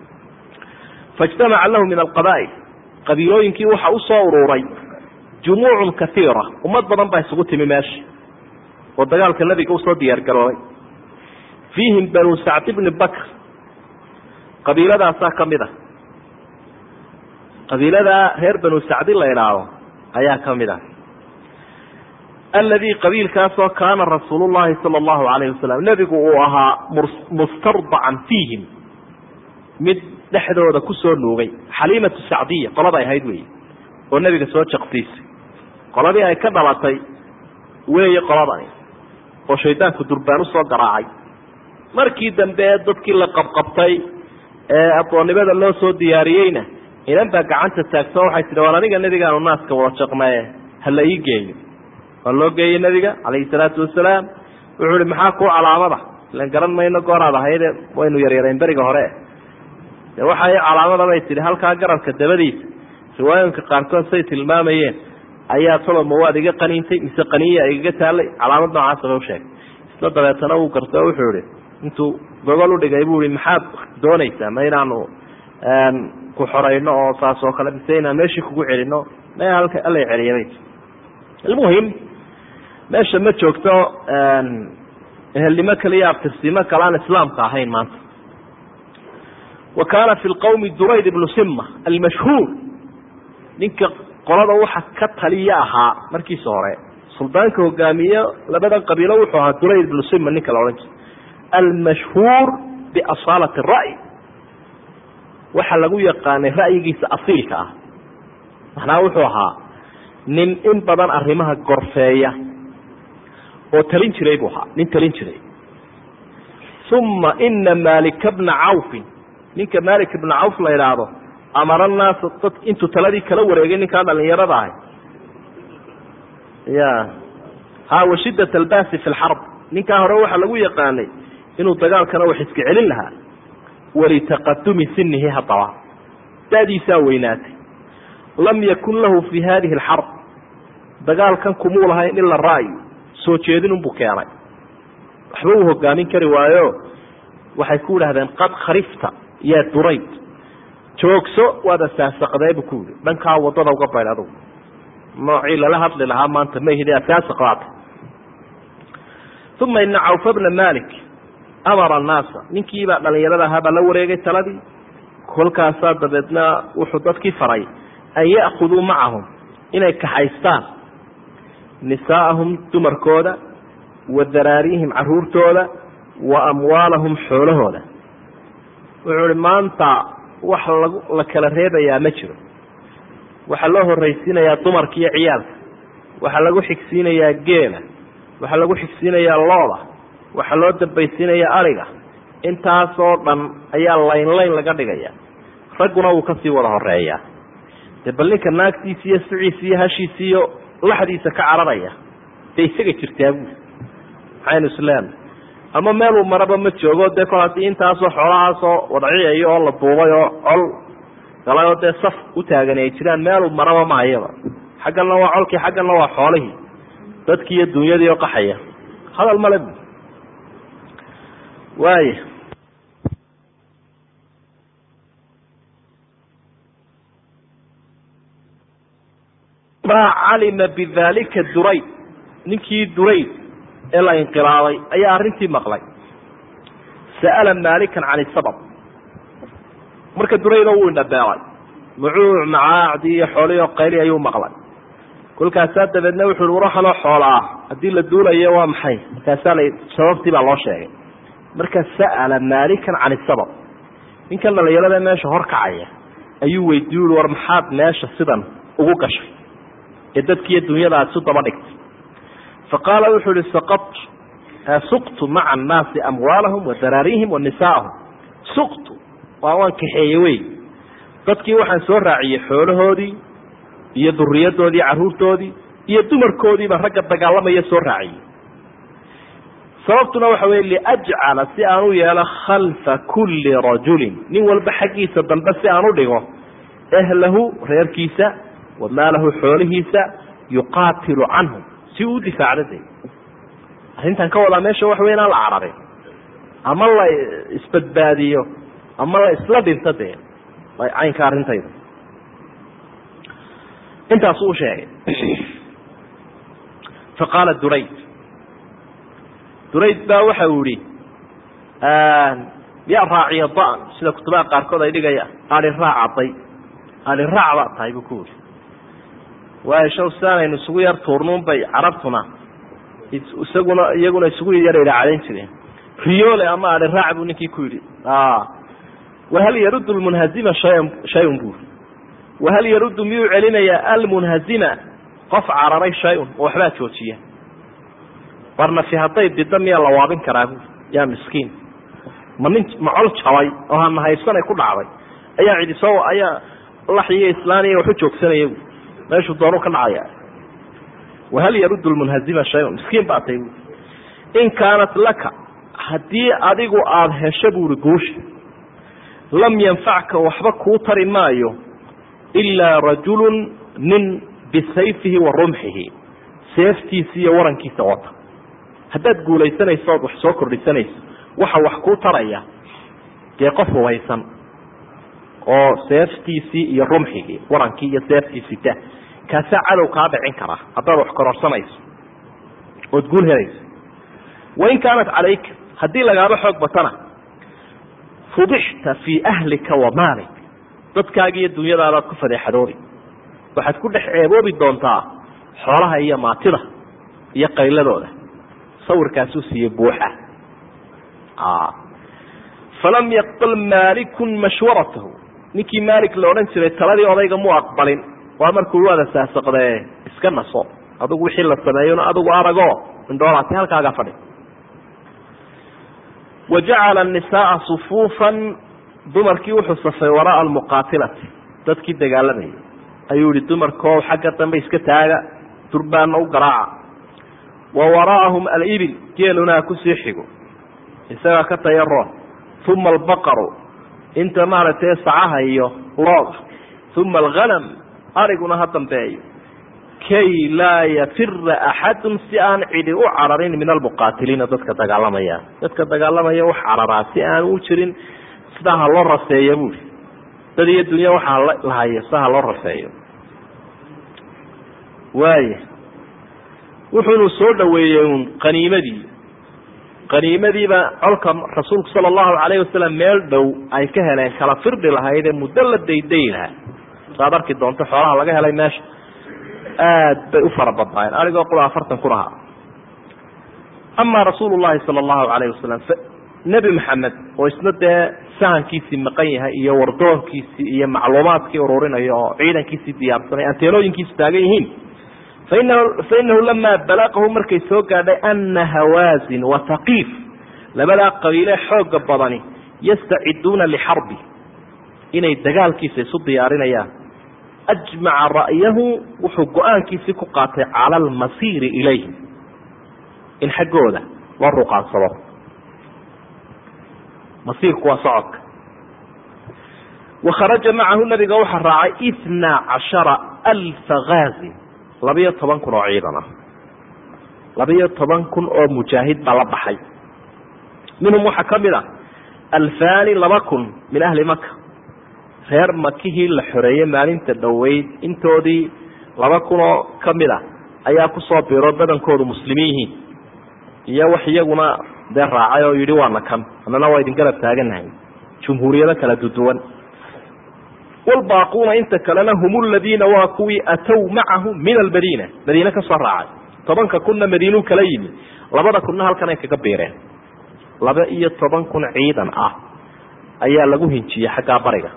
faijtamaca lahu min alqabaa'il qabiilooyinkii waxa u soo uruuray jumuucun kaiira ummad badan baa isugu timi meesha oo dagaalka nabiga usoo diyaar garoobay fiihim banu sacd bni bakr qabiiladaasaa kamid a qabiiladaa reer banu sacdi la idhaahdo ayaa kamid ah aladii qabiilkaasoo kaana rasuul llahi sala allahu alayhi wasalam nebigu uu ahaa mustardacan fiihim mid dhexdooda kusoo nuugay xaliimatu sacdiya qoladay ahayd wey oo nebiga soo jaqsiisay qoladii ay ka dhalatay weeye qoladani oo shaydaanku durbaan usoo garaacay markii dambe dadkii la qabqabtay ee addoonnimada loo soo diyaariyeyna inan baa gacanta taagto waxay tidhi war aniga nebigaanu naaska wada jaqnaye hala ii geeyo waa loo geeyey nebiga calayhi salaatu wasalaam wuxuu ihi maxaa kuu calaamada ilan garan mayno gooraad ahayde waynu yaryarayn beriga hore de waxay calaamada bay tidhi halkaa garabka dabadiisa riwaayooyinka qaarkood say tilmaamayeen ayaa toloma waad iga qaniintay mise qaniya igaga taalay calaamad noocaasaba u sheegay isla dabeetana uu garto wuxuu ihi intuu gogol udhigay buu ihi maxaad doonaysaa ma inaanu ku xorayno oo saas oo kale mise inaan meeshii kugu celino ma halka alla celiyabay almuhim meesha ma joogto ehelnimo kale iyo abtirsimo kale aan islaamka ahayn maanta wa kaana fi lqawmi durayd ibnu sima almashhuur ninka qolada waxa ka taliya ahaa markiisa hore suldaanka hogaamiye labadan qabiilo wuxuu ahaa durayd ibnu sima ninka la odhan jiray almashhuur biasaalati ra'y waxa lagu yaqaanay ra'yigiisa asiilka ah macnaha wuxuu ahaa nin in badan arrimaha gorfeeya oo talin jiray buu ahaa nin talin jiray uma ina malika bna cawfin ninka malik ibna cawf la idhaahdo amara naasa dad intuu taladii kala wareegay ninkaa dhalinyarada ahay ya ha wa shidat albasi fi lxarb ninkaa hore waxaa lagu yaqaanay inuu dagaalkana wax iska celin lahaa walitaqadumi sinihi haddaba dadiisaa weynaatay lam yakun lahu fi hadihi alxarb dagaalkan kumuu lahayn ila ra'yu soo jeedin unbuu keenay waxba uu hogaamin kari waayo waxay ku yidhahdeen qad kharifta yaa durayd joogso waada saasaqdee buu ku yidhi dhankaa waddada uga baydh adugu noocii lala hadli lahaa maanta ma ihid saasaqdaata uma ina cawfa bna malik amara annaasa ninkiibaa dhalinyarada ahaa baa la wareegay taladii kolkaasaa dabeedna wuxuu dadkii faray an ya'khuduu macahum inay kaxaystaan nisaa'ahum dumarkooda wa daraariihim caruurtooda wa amwaalahum xoolahooda wuxuu ihi maanta wax lagu la kala reebayaa ma jiro waxaa loo horraysiinayaa dumarka iyo ciyaalka waxaa lagu xigsiinayaa geela waxaa lagu xigsiinayaa looda waxaa loo dambaysiinayaa ariga intaasoo dhan ayaa layn layn laga dhigaya ragguna wuu kasii wada horeeyaa dee bal ninka naagtiisa iyo siciisa iyo hashiisa iyo laxdiisa ka cararaya dee isaga jirtaa buuli maxaynu isleena ama meeluu maraba ma joogo dee kol haddii intaasoo xoolahaasoo wadciyayo oo la duubay oo col galayoo dee saf u taagan ay jiraan meeluu maraba mahayaba xagganna waa colkii xagganna waa xoolihii dadkii iyo dunyadii oo qaxaya hadal male bu waaya maa calima bidalika durayd ninkii durayd ee la inqilaabay ayaa arrintii maqlay sa'ala maalikan can isabab marka duraydo wuu indhabeelay mucuuc macaacdii iyo xoolihii oo qayli ayuu maqlay kolkaasaa dabeedna wuxu uhi waraxanoo xoola ah haddii la duulayo waa maxay markaasaa la sababtii baa loo sheegay marka sa'ala maalikan can isabab ninkan dhalinyarada meesha horkacaya ayuu weydiiy ui war maxaad meesha sidan ugu gashay ee dadkiiyo dunyada aad isu daba dhigtay faqaala wuxuu ihi saqadtu suqtu maca annaasi amwaalahum wa daraarihim wa nisaa'ahum suqtu waa waan kaxeeye wey dadkii waxaan soo raaciyey xoolahoodii iyo duriyadoodii carruurtoodii iyo dumarkoodiiba ragga dagaalamaya soo raaciyey sababtuna waxa weye liajcala si aan u yeelo khalfa kulli rajulin nin walba xaggiisa dambe si aan u dhigo ahlahu reerkiisa wa maalahu xoolihiisa yuqaatilu canhum si uu difaacda de arrintan ka wadaa meesha waxa wey inaan la cararin ama la isbadbaadiyo ama la isla dhinto dee caynka arrintayda intaasuu u sheegay faqaala durayd durayd baa waxa uu yihi yaa raaciya da-an sida kutubaha qaarkood ay dhigayaan ali raac caday ali raac baa tahay buu ku yidhi waayo shaw sidaanaynu isugu yar tuurnuun bay carabtuna isaguna iyaguna isugu yar idhaacadayn jireen riyoole ama ali raac buu ninkii ku yidhi wahal yaruddu lmunhazima shayan shayun buuri wahal yaruddu miyuu celinayaa almunhazima qof cararay shay-un oo waxbaa joojiya warnafi hadday didda miyaa la waabin karaa buuri yaa miskiin ma nin macol jabay oo hana haysanay ku dhacday ayaa cidi soo ayaa laxiyo islaaniya waxu joogsanaya buuri meeshuu doonu ka dhacaya wahal yaruddu lmunhazima shayun miskiin baa tay buuri in kaanat laka haddii adigu aada hesho buuri guusha lam yanfacka waxba kuu tari maayo ilaa rajulun nin bisayfihi wa rumxihi seeftiisa iyo warankiisa wata haddaad guulaysanayso ood wax soo kordhisanayso waxa wax kuu taraya dee qof hubaysan oo seeftiisii iyo rumxigii warankii iyo seeftiisita kaasaa cadow kaa dhicin karaa haddaad wax kororsanayso ood guul helayso wain kaanat calayka haddii lagaaba xoog batana fudixta fii ahlika wa maalik dadkaaga iyo dunyadaadaad ku fadeexadoobi waxaad ku dhex ceeboobi doontaa xoolaha iyo maatida iyo qayladooda sawirkaasuu siiyey buuxa falam yaqbal maalikun mashwaratahu ninkii maalik la odhan jiray taladii odayga mu aqbalin waa markuu waada saasaqdee iska naso adugu wixii la sameeyona adugu arago indhoolaati halkaaga fadhi wajacala nisaaa sufuufan dumarkii wuxuu safay waraaa almuqaatilati dadkii dagaalamayay ayuu yihi dumarkoo xagga dambe iska taaga durbaana u garaaca wa waraa'ahum alibil geelunaa kusii xigo isagaa ka tayaro uma albaqaru inta maaragtay sacaha iyo looda uma alghanam ariguna ha dambeeyo kay laa yafira axadun si aan cidi u cararin min almuqaatiliina dadka dagaalamaya dadka dagaalamaya wax cararaa si aan u jirin sidaa ha loo raseeyo buuri dad iyo dunya waxaa lahaya sidaa ha loo raseeyo waaya wuxuunu soo dhaweeyey un qaniimadii qaniimadiiba colka rasuulku sala allahu calayhi wasalam meel dhow ay ka heleen kala firdhi lahayd ee muddo la dayday lahaa saad arki doonto xoolaha laga helay meesha aad bay u fara badnaayeen anigoo qura afartan kun ahaa amaa rasuulu llahi sala allahu calayhi wasalam nebi maxamed oo isna dee sahankiisii maqan yahay iyo wardoonkiisii iyo macluumaadkii ururinayo oo ciidankiisii diyaarsanay anteenooyinkiisu taagan yihiin fainahu fainahu lamaa balaqahu markay soo gaadhay ana hawaazin wa taqiif labadaa qabiile xooga badani yastaciduuna lixarbi inay dagaalkiisa isu diyaarinayaan ajmaca ra'yahu wuxuu go-aankiisii ku qaatay cala almasiiri ilayhim in xaggooda loo ruqaansado masiirku waa socodka wakharaja macahu nabiga waxaa raacay ithnaa cashara alfa ghaazin labiyo toban kun oo ciidan ah labiyo toban kun oo mujaahid baa la baxay minhum waxaa ka mid ah alfaani laba kun min ahli maka reer makihii la xoreeyey maalinta dhoweyd intoodii laba kun oo ka mid ah ayaa kusoo biro badankoodu muslimiin yihiin iyo wax iyaguna dee raacay oo yidhi waana kan annana waa idin garab taaganahay jumhuuriyado kala duduwan walbaaquuna inta kalena hum aladiina waa kuwii atow macahu min almadiina madiine ka soo raacay tobanka kunna madiinuu kala yimi labada kunna halkan ay kaga biireen laba iyo toban kun ciidan ah ayaa lagu hinjiyey xaggaa bariga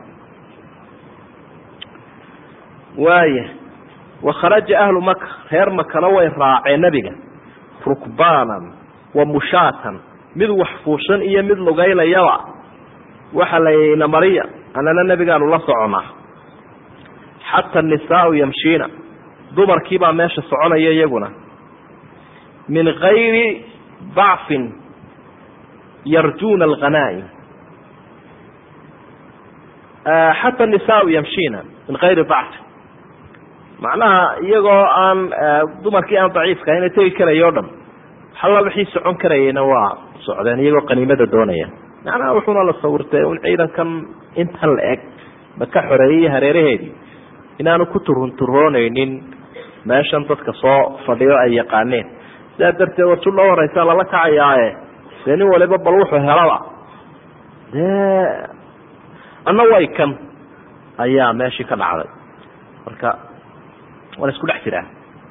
waaya wakharaja ahlu maka reer makana way raaceen nebiga rukbaanan wa mushaatan mid wax fuushan iyo mid lugaynayaba waxa layna mariya annana nebigaanu la soconaa xata anisaau yamshiina dumarkiibaa meesha soconaya iyaguna min gayri bacfin yarjuuna alghanaa'im xata anisaau yamshiina min gayri bacfin macnaha iyagoo aan dumarkii aan daciifka ina tegi karayo o dhan halla wixii socon karayeyna waa socdeen iyagoo qaniimada doonaya macnaha wuxuuna la sawirtay un ciidankan intan la eg maka xoreeyey hareeraheedii inaanu ku turunturoonaynin meeshan dadka soo fadhiyo ay yaqaaneen sidaa darteed warjul loo horeysaa lala kacayaaye dee nin waliba bal wuxuu helaba dee anna way kan ayaa meeshii ka dhacday marka waa la isku dhex jiraa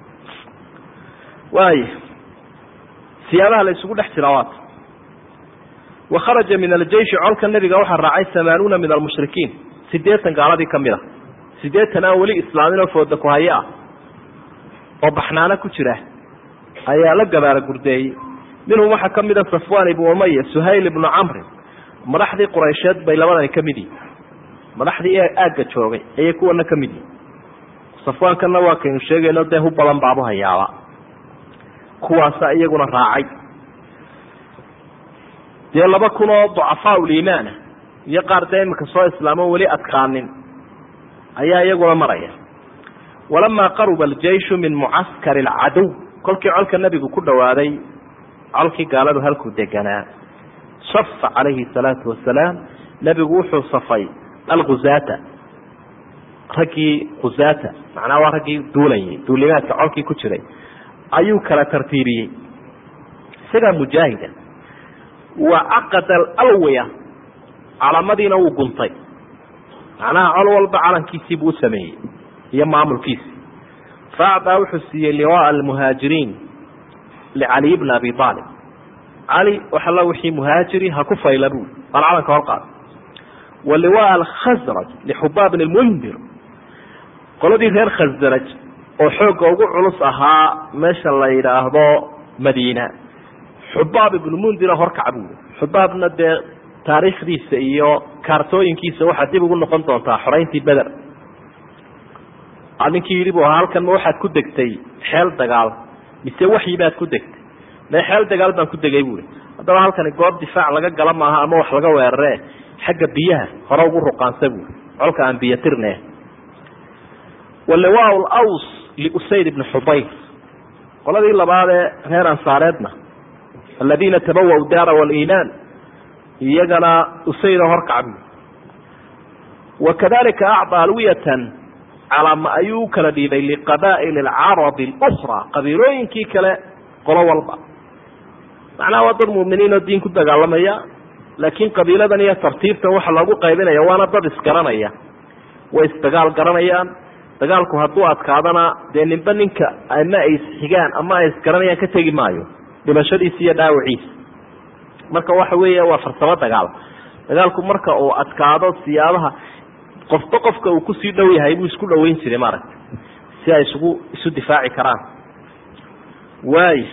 waay siyaabaha la isugu dhex jiraa waata wakharaja min aljeyshi colka nebiga waxaa raacay hamaanuuna min almushrikiin sideetan gaaladii ka mid a sideetan aan weli islaamin oo fooda ku haye ah oo baxnaano ku jira ayaa la gabaara gurdeeyey minhum waxaa ka mid a safwaan ibnu umaya suhayl ibnu camrin madaxdii quraysheed bay labadani ka mid yihin madaxdii aagga joogay ayay kuwana ka mid yihin safwaankana waa kaynu sheegayno dee hu badan baabu hayaaba kuwaasa iyaguna raacay dee laba kun oo ducafaa uliimaana iyo qaar dee imika soo islaamo weli adkaanin ayaa iyaguna maraya walamaa qaruba aljeyshu min mucaskari alcadow kolkii colka nebigu ku dhawaaday colkii gaaladu halkuu deganaa safa calayhi salaatu wasalaam nebigu wuxuu safay alguzaata raggii khuzaata macnaha waa raggii duulayay duulimaadka colkii ku jiray ayuu kala tartiibiyey isagaa mujaahida wa caqada alalwiya calamadiina wuu guntay macnaha col walba calankiisii buu u sameeyey iyo maamulkiisii faacdaa wuxuu siiyey liwaa almuhaajiriin licaliy bna abi aalib cali waxalla wixii muhaajiri ha ku fayla buui aan calanka hor qaada wa liwaa alkhasraj lixubaab bn lmundir qoladii reer khasraj oo xoogga ugu culus ahaa meesha la yidhaahdo madiina xubaab ibnu mundira horkaca buui xubaabna dee taariikhdiisa iyo kaartooyinkiisa waxaa dib ugu noqon doontaa xorayntii beder ninkii yidhi bu ahaa halkan ma waxaad ku degtay xeel dagaal mise waxyi baad ku degtay mee xeel dagaal baan ku degay buui haddaba halkani goob difaac laga gala maaha ama wax laga weeraree xagga biyaha hore ugu ruqaansa buui colka aan biyo tirne waliwaa laws liusayd ibni xubayr qoladii labaadee reer ansaareedna aladiina tabawa daara waliimaan iyagana usayda horkacbi wakadalika acطaa alwiyatan calama ayuu ukala dhiibay liqabaa'il alcarabi اlأkhraa qabiilooyinkii kale qolo walba macnaha waa dad mu'miniin oo diin ku dagaalamaya laakiin qabiiladan iyo tartiibtan waxa loogu qaybinaya waana dad isgaranaya way isdagaal garanayaan dagaalku hadduu adkaadana dee ninba ninka ama ay isxigaan ama ay isgaranayaan ka tegi maayo dhimashadiisa iyo dhaawaciisa marka waxa weeye waa farsamo dagaal dagaalku marka uu adkaado siyaabaha qofba qofka uu kusii dhow yahay buu isku dhoweyn jiray maaragta si ay isugu isu difaaci karaan waay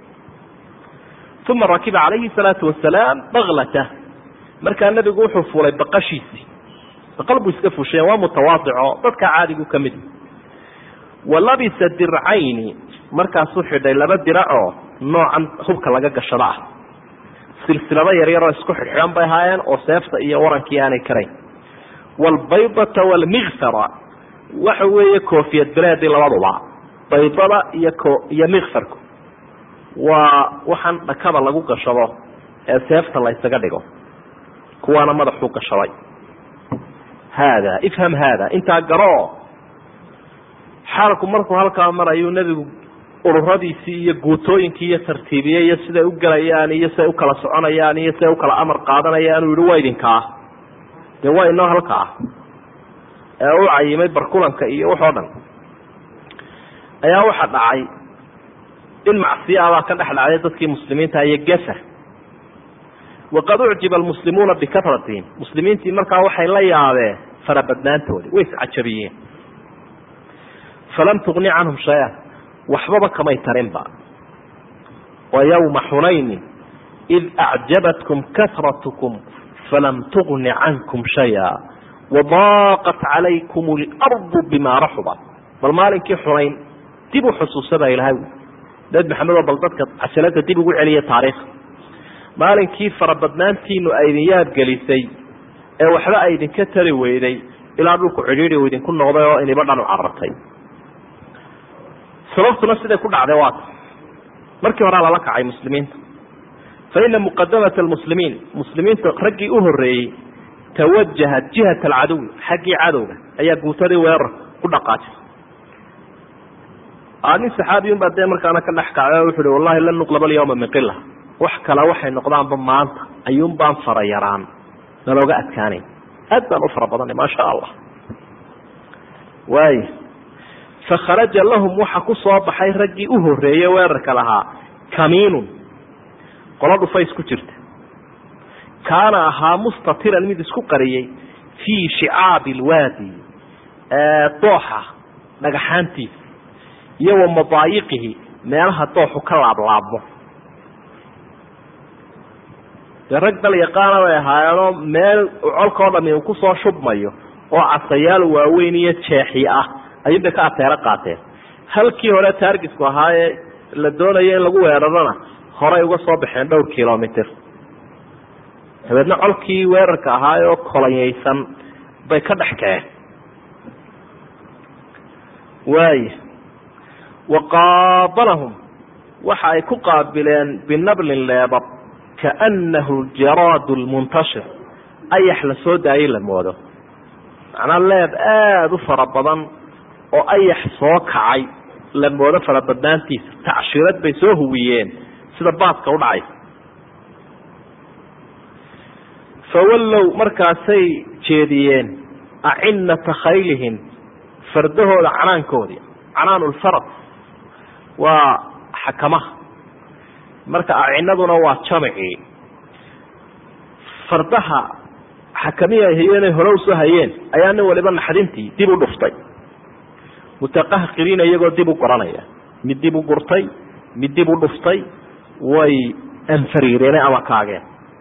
uma rakiba calayhi salaatu wasalaam baklata markaa nabigu wuxuu fulay baqashiisii baqal buu iska fusheen waa mutawaadico dadka caadigu ka mid walabisa dircayni markaasuu xidhay laba diracoo noocan hubka laga gashado ah silsilado yaryaroo isku xidxidhan bay ahaayeen oo seefta iyo warankii aanay karayn walbaydata walmikfara waxa weeye koofiyad bileedii labaduba baydada iyo iyo mikfarku waa waxaan dhakada lagu gashado ee seefta la ysaga dhigo kuwaana madaxuu gashaday haada ifham haada intaa garoo xaalku markuu halkaa marayuu nebigu ururadiisii iyo guutooyinkii iyo tartiibiyey iyo siday u galayaan iyo siday u kala soconayaan iyo siday u kala amar qaadanayaan uu yihi waa idinkaa dee waa inoo halkaa ee u cayimay barkulanka iyo waxoo dhan ayaa waxa dhacay in macsiyaabaa ka dhex dhacday dadkii muslimiinta iyo gafa waqad ucjiba almuslimuuna bikatratihim muslimiintii markaa waxay la yaabeen farabadnaantoodii way iscajabiyeen falam tugni canhum shay-a waxbaba kamay tarinba wa yawma xunaynin id acjabatkum kasratukum falam tugni cankum shaya wadaaqat calaykum اlardu bima raxubat bal maalinkii xunayn dib u xusuusada ilahay dad maxamed oo bal dadka casalada dib ugu celiya taariikh maalinkii farabadnaantiinu ay idin yaab gelisay ee waxba ay idinka tari weyday ilaa dhulku cidhiidhi uu idinku noqday oo iniba dhan u carartay sababtuna siday ku dhacday waata markii horaa lala kacay muslimiinta fa ina muqadamata almuslimiin muslimiinta raggii u horreeyey tawajahat jihat alcadowi xaggii cadowga ayaa guutadii weerar ku dhaqaajay nin saxaabiyun baa dee markaana ka dhex kacay oo wuxu uhi wallahi lan nuqlaba alyawma min qila wax kale waxay noqdaanba maanta ayuun baan fara yaraan nalooga adkaanayn aad baan u fara badanay maa sha allah waay fakharaja lahum waxa ku soo baxay raggii u horreeyey weerarka lahaa kamiinun qolo dhufays ku jirta kaana ahaa mustatiran mid isku qariyey fii shicaabi alwaadi dooxa dhagaxaantiisa iyo wa madaayiqihi meelaha dooxu ka laablaabmo dee rag dal yaqaana bay ahaayeenoo meel colkao dhami uu kusoo shubmayo oo casayaal waaweyn iyo jeexi ah ayuunbay ka ateero qaateen halkii hore taargisku ahaayee la doonayo in lagu weerarana horay uga soo baxeen dhowr kilomitr dabeedna colkii weerarka ahaayoo kolonyaysan bay ka dhex kaceen waay waqaabalahum waxa ay ku qaabileen binablin leebab kaanahu ljaraadu lmuntashir ayax la soo daayay la moodo macnaa leeb aada u fara badan oo ayax soo kacay la moodo farabadnaantiisa tacshirad bay soo huwiyeen sida baadka u dhacay fawallow markaasay jeediyeen acinata khaylihim fardahooda canaankoodii canaan lfarad waa xakamaha marka acinaduna waa jamcii fardaha xakamihii ay hayeenay hore usoo hayeen ayaa nin waliba naxdintii dib u dhuftay mutaqahqiriina iyagoo dib u goranaya mid dib u gurtay mid dib u dhuftay way anfariireenay ama kaageen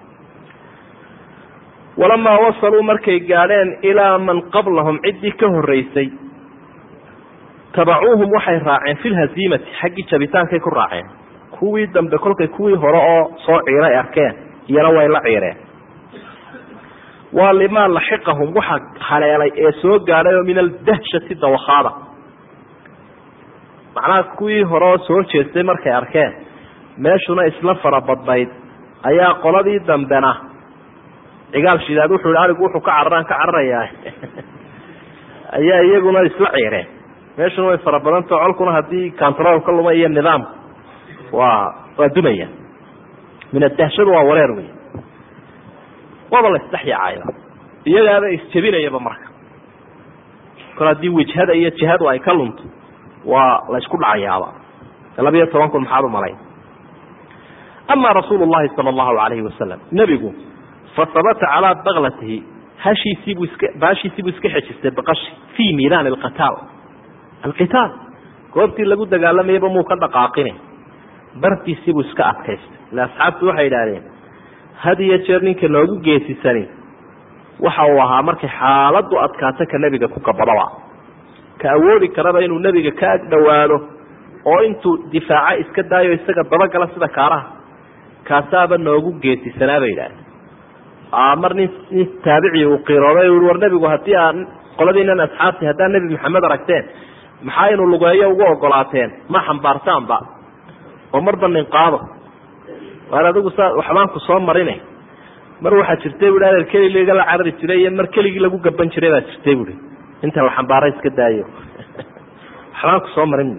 walamaa wasaluu markay gaadheen ilaa man qablahum ciddii ka horreysay tabacuuhum waxay raaceen fi lhaziimati xaggii jabitaankay ku raaceen kuwii dambe kolkay kuwii hore oo soo ciiray arkeen iyana way la ciireen waa limaa laxiqahum waxa haleelay ee soo gaadhay oo min aldahshati dawakhaada macnaha kuwii hore oo soo jeestay markay arkeen meeshuna isla farabadnayd ayaa qoladii dambena cigaal shidaad wuxuu yidhi arigu wuxuu ka cararaan ka cararayaa ayaa iyaguna isla ciireen meeshuna way fara badantao colkuna haddii control ka luma iyo nidaamka waa waa dumaya min adahshadu waa wareer wey waaba la isdhexyaacayba iyagaaba isjebinayaba marka kol haddii wijhada iyo jihadu ay ka lunto waa la isku dhacayaaba labiyo toban kun maxaad u malayn ama rasuulu llahi sala allahu alayhi wasalam nebigu fasabata calaa baklatihi hashiisiibuu iska baashiisiibuu iska xejistay baqashi fii miilaan alqitaal alqitaal goobtii lagu dagaalamayaba muu ka dhaqaaqine bartiisiibuu iska adkaystay ila asxaabtu waxay idhaahdeen had iyo jeer ninka noogu geesisani waxa uu ahaa markay xaaladdu adkaato ka nebiga ku kabadaba ka awoodi karaba inuu nebiga ka ag dhowaado oo intuu difaaca iska daayo isaga dabagala sida kaaraha kaasaaba noogu geesisanaa bay idhahdeen mar nin nin taabici uu qirooday ui war nebigu haddii aan qoladiinan asxaabti haddaa nebi maxamed aragteen maxaa inu lugeeyo ugu ogolaateen ma xambaartaanba oo marba nin qaado waar adigu saa waxbaan ku soo marine mar waxaa jirtay bu adeer keligii laga la carari jiray iyo mar keligii lagu gaban jiray baa jirtay buui inta la xambaara iska daayo waxbaan ku soo marin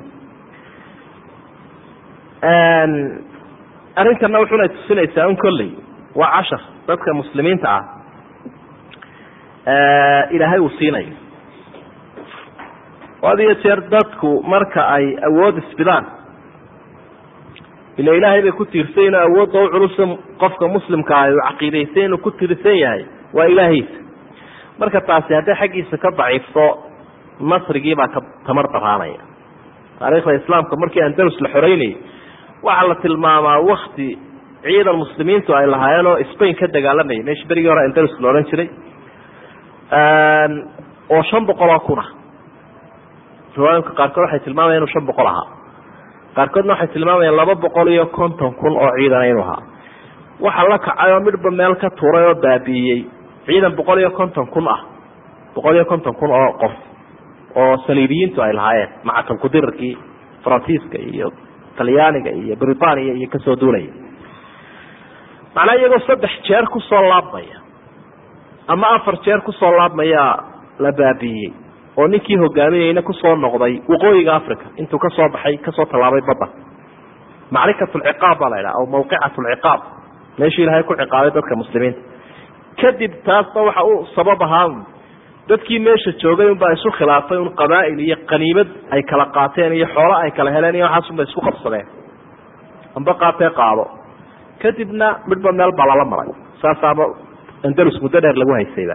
arrinkana wuxuna tusinaysaa un kolley waa cashar dadka muslimiinta ah ilaahay uu siinayo had iyo jeer dadku marka ay awood isbidaan ila ilaahay bay ku tiirsan inuu awoodda u culusa qofka muslimka ah uu caqiidaysay inuu ku tiirsan yahay waa ilaahiisa marka taasi hadday xaggiisa ka daciifto nasrigii baa ka tamar daraanaya taariikhda islaamka markii andalus la xoreynayay waxaa la tilmaamaa wakti ciidan muslimiintu ay lahaayeen oo Spain ka dagaalamayay meeshii berigii hore andalus la odhan jiray oo shan boqol oo kun ah riwaayinka qaarkood waxay tilmaamayeen inuu shan boqol ahaa qaarkoodna waxay tilmaamayeen laba boqol iyo konton kun oo ciidan inuu ahaa waxaa la kacay oo midhba meel ka tuuray oo baabiiyey ciidan boqol iyo konton kun ah boqol iyo konton kun oo qof oo saliibiyiintu ay lahaayeen macakan kudirarkii faransiiska iyo talyaaniga iyo britaniya iyo kasoo duulaya macnaa iyagoo saddex jeer kusoo laabmaya ama afar jeer kusoo laabmaya la baabiiyey oo ninkii hogaaminayna kusoo noqday waqooyiga africa intuu kasoo baxay kasoo tallaabay badda macrikatu lciqaab baa la idhaha aw mawqicatu lciqaab meeshii ilaahay ku ciqaabay dadka muslimiinta kadib taasna waxa uu sabab ahaa dadkii meesha joogay unbaa isu khilaafay un qabaa'il iyo qaniimad ay kala qaateen iyo xoolo ay kala heleen iyo waxaas unbay isku qabsadeen amba qaatee qaado kadibna midhba meel baa lala maray saasaaba andalus muddo dheer lagu haysayba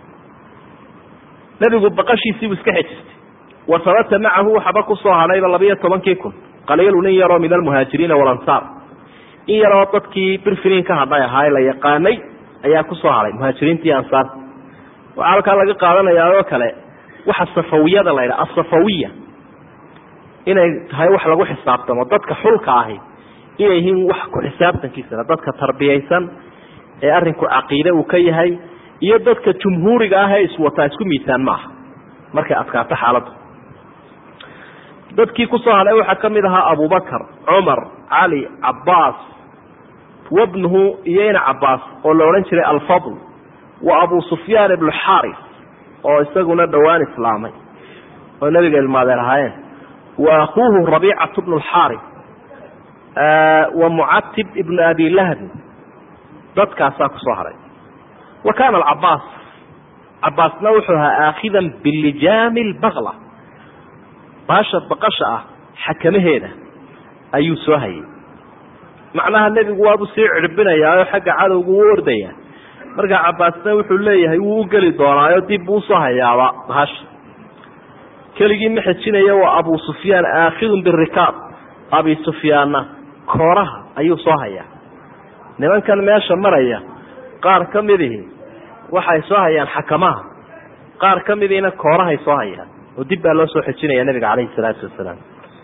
nebigu baqashiisiibuu iska xejistay wasabata macahu waxaba kusoo hadhayba labiiyo tobankii kun qaliilu nin yaroo min almuhaajiriina walansaar in yaroo dadkii birfiniin ka hadhay ahaa la yaqaanay ayaa kusoo hadhay muhaajiriinta iyo ansaarta waxaa halkaa laga qaadanayaa oo kale waxa safawiyada la ydhaha asafawiya inay tahay wax lagu xisaabtamo dadka xulka ahi inay yihiin wax ku xisaabtankiisana dadka tarbiyaysan ee arrinku caqiide uu ka yahay iyo dadka jumhuuriga ah ee iswataa isku miisaan maaha markay adkaato xaaladdu dadkii kusoo hadhay waxaa ka mid ahaa abubakar cumar cali cabaas wabnuhu iyo ina cabaas oo la odhan jiray alfadl wa abu sufyaan ibnu xaris oo isaguna dhowaan islaamay oo nabiga ilmaadeen ahaayeen wa akuuhu rabiicatu bnu lxaris wa mucatib ibnu abi lahab dadkaasaa kusoo haray wa kaana alcabaas cabaasna wuxuu ahaa aakhidan bilijaami lbakla baasha baqasha ah xakamaheeda ayuu soo hayay macnaha nebigu waabuu sii cirbinayaa oo xagga cadowgu u ordaya markaa cabaasna wuxuu leeyahay wuu u geli doonaayo dib buu usoo hayaaba bahasha keligii ma xejinaya waa abu sufyaan aakhidun birikaab abi sufyaanna kooraha ayuu soo hayaa nimankan meesha maraya qaar ka midihi waxay soo hayaan xakamaha qaar ka midiina koorahay soo hayaan oo dib baa loo soo xejinaya nabiga calayhi salaatu wasalaam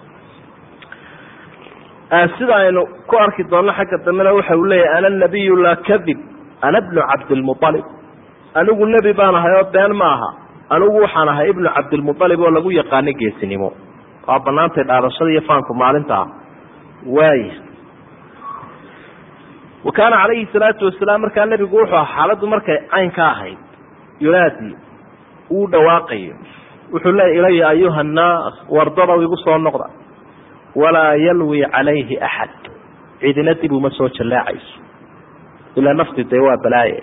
sida aynu ku arki doonno xagga dambena waxa uu leeyahay ana nabiyu laa kadib ana bnu cabdilmualib anigu nebi baan ahay oo been ma aha anigu waxaan ahay ibnu cabdilmualib oo lagu yaqaano geesinimo waa banaantay dhaadashada iyo faanku maalintaa waay wa kaana calayhi salaatu wasalaam markaa nebigu wuxuu aha xaaladdu markay cayn ka ahayd yunaadi uu dhawaaqayo wuxuu leeya ilaya ayuha nnaas wardadow igu soo noqda walaa yalwi calayhi axad cidina dib uma soo jallaacayso ilaa nafti dee waa balaaye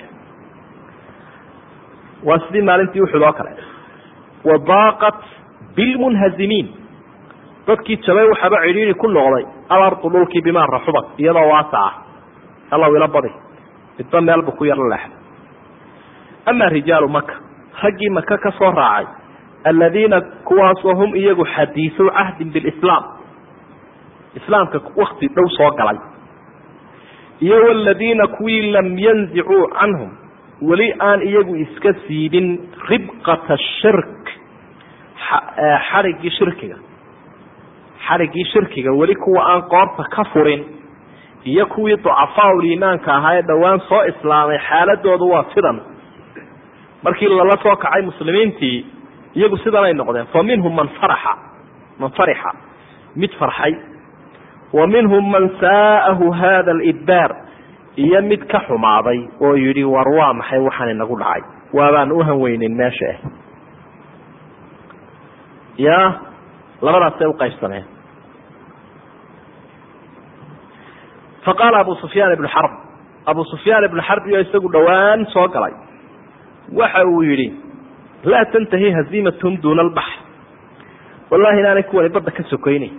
waa sidii maalintii uxud oo kale wadaaqat bilmunhazimiin dadkii jabay waxaaba cidhiiri ku noqday alardu dhulkii bimaa raxubad iyadoo waasaca allaw ila badi midba meelbu ku yar la leexda amaa rijaalu maka raggii maka ka soo raacay aladiina kuwaasoo hum iyagu xadiisu cahdin bilislaam islaamka wakti dhow soo galay iyo waladiina kuwii lam yanzicuu canhum weli aan iyagu iska siibin ribqata shirk xarigii shirkiga xarigii shirkiga weli kuwa aan qoorta ka furin iyo kuwii ducafaa iimaanka ahaa ee dhowaan soo islaamay xaaladoodu waa sidan markii lala soo kacay muslimiintii iyagu sidan ay noqdeen fa minhum man faraxa man farixa mid farxay wa minhum man saa'ahu hada alidbaar iyo mid ka xumaaday oo yidhi war waa maxay waxaan inagu dhacay waabaan u hanweynin meesha ah ya labadaasay uqaybsameen faqaala abu sufyaan ibnu xarb abu sufyaan ibnu xarb iyo isagu dhowaan soo galay waxa uu yidhi laa tantahi haziimathum duuna albaxr wallahi inaanay kuwani badda ka sokoynay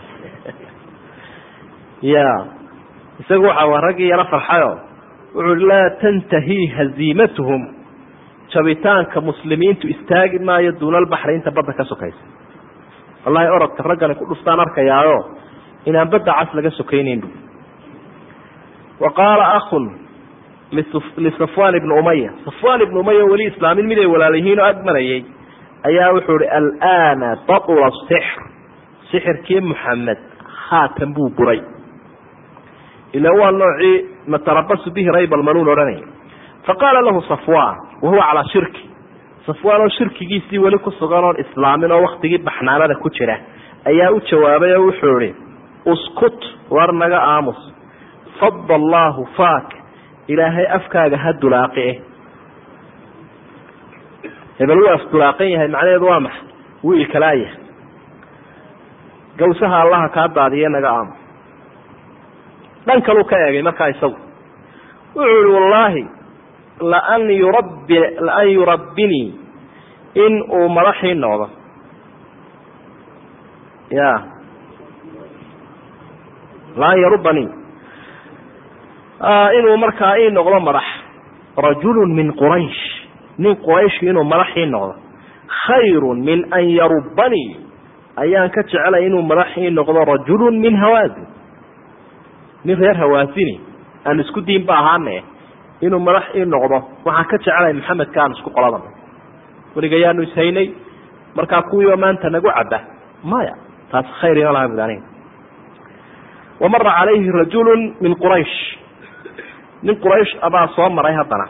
ya isagu waxa waa raggii yaro farxayo wuxuu laa tantahi haziimatuhum jabitaanka muslimiintu istaagi maayo duuna albaxri inta badda ka sokaysa wallahi orodka raggani ku dhuftaan arkayaayo inaan badda cas laga sokaynayn bu wa qaala akhun lisafwan ibni umaya safwan ibni umaya weli islaamin mid ay walaalayihiin oo agmarayay ayaa wuxuu ihi alana batula sixr sixirkii muxamed haatan buu buray ila waa noocii matarabasu bihi rayb almanuun odhanaya faqaala lahu safwan wahuwa calaa shirki safwan oo shirkigiisii weli ku sugan oon islaamin oo waktigii baxnaanada ku jira ayaa u jawaabay oo wuxuu ihi uskut war naga aamus fada allaahu faak ilaahay afkaaga ha dulaaqi hebel wuu afdulaaqan yahay macnaheedu waa maxay wuu ilkalaayahay gawsaha allaha kaa daadiye naga aamus dhan kaluu ka eegay markaa isagu wuxuu ihi wallaahi laan yurabbi laan yurabbinii in uu madaxii noqdo ya laan yarubanii inuu markaa ii noqdo madax rajulu min quraysh nin quraysh inuu madaxii noqdo khayru min an yarubanii ayaan ka jecelay inuu madaxii noqdo rajulu min hawaasin nin reer hawaasini aan isku diin ba ahaane inuu madax ii noqdo waxaan ka jecelay maxamedka aan isku qoladana weligayaanu ishaynay markaa kuwiiba maanta nagu cabba maya taas khayr ina laha budaaniga wamara calayhi rajulu min quraysh nin quraysh abaa soo maray haddana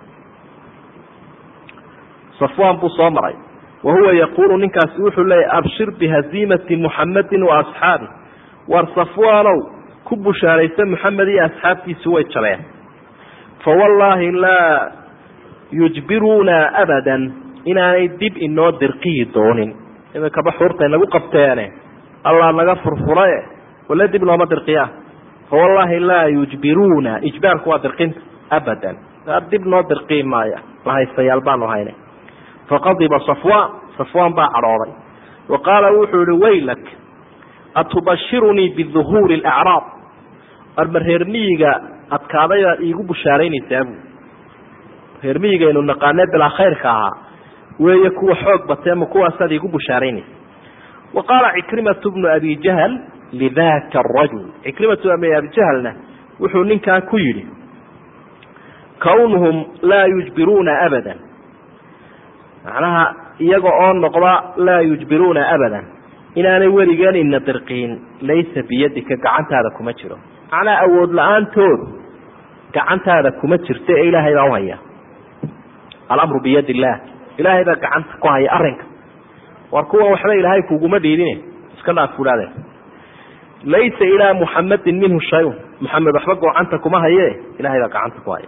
safwan buu soo maray wa huwa yaquulu ninkaasi wuxuu leeyahy abshir bihaziimati muxamedin wa asxaabi war safwaanow ku bushaaraysa maxamed iyo asxaabtiisu way jabeen fawallaahi laa yujbiruuna abadan inaanay dib inoo dirqiyi doonin imikaba xuurtay nagu qabteene allah naga furfurae wala dib nooma dirqiyaa fawallaahi laa yujbiruuna ijbaarku waa dirqinta abadan dib noo dirqii maaya lahaystayaal baanu haynay faqadiba safwan safwan baa cadhooday wa qaala wuxuu ihi waylak atubashirunii biduhuuri alacraab arma reer miyiga adkaadayaa iigu bushaaraynaysaa buu reer miyigaynu naqaanee bilaa khayrka ahaa weeye kuwa xoog bateema kuwaasaad iigu bushaaraynaysa wa qaala cikrimatu bnu abi jahl lidaka arajul cikrimatu abi jahlna wuxuu ninkaa ku yidhi kawnuhum laa yujbiruuna abadan macnaha iyaga oo noqda laa yujbiruuna abadan inaanay weligaan ina dirqiin laysa biyadika gacantaada kuma jiro macnaa awood la-aantood gacantaada kuma jirto ee ilaahay baa uhaya alamru biyadi illaah ilaahay baa gacanta ku haya arrinka war kuwan waxba ilaahay kuguma dhiidine iska dhaaf fulaade laysa ilaa muxamadin minhu shayun muxamed waxba gacanta kuma haye ilahay baa gacanta ku haya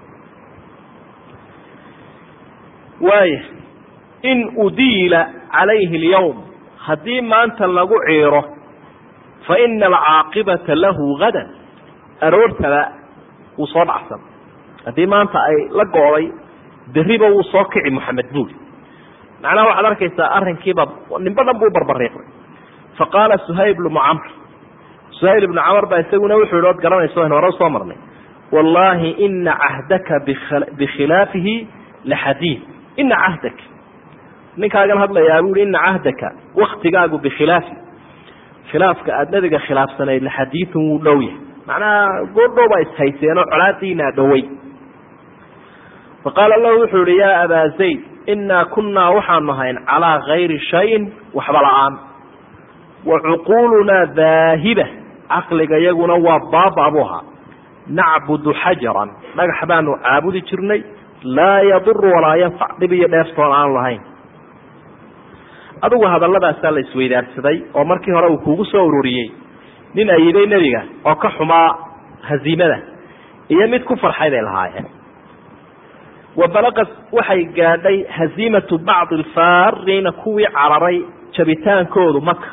waaya in udiila calayhi alyawm haddii maanta lagu ciiro fa ina alcaaqibata lahu gadan aroortaba wuu soo dhacsan haddii maanta ay la go-day beriba wuu soo kici moxamed buuli macnaha waxaad arkaysaa arrinkiiba ninba dhan buu barbariiqday faqaala suhayb bnu camr suhayl ibnu camar baa isaguna wuxuu yihi ood garanayso hore usoo marnay wallaahi ina cahdaka bikhilaafihi laxadiid ina cahdaka ninkaagan hadlayaa buu i ina cahdaka waktigaagu bikhilaafi khilaafka aada nabiga khilaafsanayd laxadiidun wuu dhow yahay macnaha goordhow baa ishayseenoo colaadiinaa dhowey faqaala lahu wuxuu yihi yaa abaa zayd inaa kunaa waxaanu hayn calaa gayri shayin waxba la-aan wa cuquulunaa daahiba caqliga iyaguna waa baaba buu ahaa nacbudu xajaran dhagax baanu caabudi jirnay laa yaduru walaa yanfac dhib iyo dheeftoon aan lahayn adigu hadalladaasaa la isweydaarsaday oo markii hore uu kuugu soo ururiyey nin ayiday nebiga oo ka xumaa haziimada iyo mid ku farxay bay lahaayeen wa balaqad waxay gaadhay haziimatu bacdi alfaariina kuwii cararay jabitaankoodu maka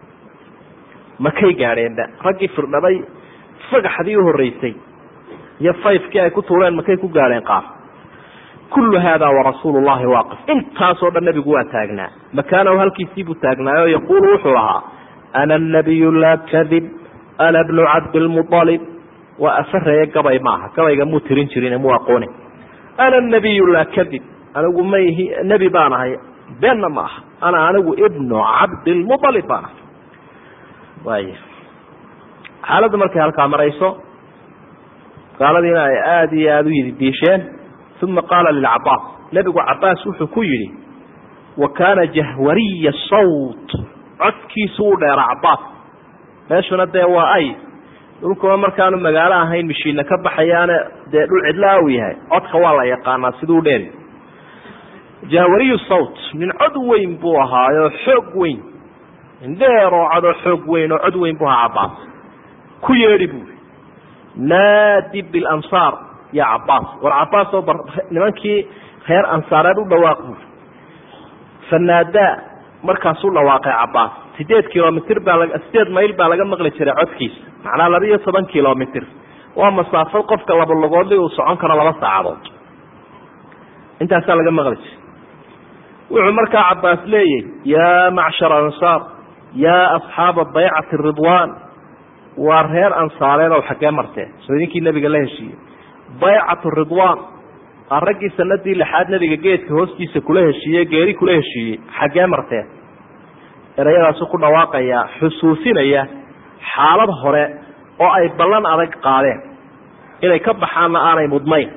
makay gaadheenba raggii firdhabay fagaxdii u horreysay iyo fayfkii ay ku tuureen makay ku gaadheen qaar kullu haadaa warasuulu llahi waaqif intaasoo dhan nebigu waa taagnaa makaanahu halkiisii buu taagnaayo yaquulu wuxuu ahaa ana anabiyu laa kadib ana bnu cabdilmualib waa afareeye gabay maaha gabayga muu tirin jirin muu aqooni ana anabiyu laa kadib anigu mayhi nebi baan ahay beenna ma aha ana anigu ibnu cabdilmualib baan ahay waay xaaladda markay halkaa marayso gaaladiina ay aada iyo aada u yididiisheen uma qaala lilcabaas nebigu cabaas wuxuu ku yidhi wa kaana jahwariya sawt codkiisu u dheera cabaas meeshuna dee waa ay dhulkuma markaanu magaalo ahayn mishiina ka baxayaana dee dhul cidlaa u yahay codka waa la yaqaanaa siduu dheeri jahwariyu sawt nin cod weyn buu ahaayo xoog weyn indheer oo codoo xoog weyn oo cod weyn buu ahaa cabaas ku yeedhi buui naadi bilansaar ya cabaas war cabaas oo nimankii reer ansaareed u dhawaaq buui fanaadaa markaasuu dhawaaqay cabaas sideed kilomitr baa la sideed mayl baa laga maqli jiray codkiisa macnaa laba iyo toban kilomitr waa masaafo qofka laba lugoodli uu socon karo laba saacadood intaasaa laga maqli jiray wuxuu markaa cabaas leeyahy yaa macshar ansaar yaa asxaaba baycati ridwaan waa reer ansaareed oo xaggee marteen soo idinkii nebiga la heshiiyey baycatu ridwaan aa raggii sanadii lixaad nebiga geedka hoostiisa kula heshiiyey geeri kula heshiiyey xaggee marteen erayadaasu ku dhawaaqaya xusuusinaya xaalad hore oo ay ballan adag qaadeen inay ka baxaanna aanay mudnayn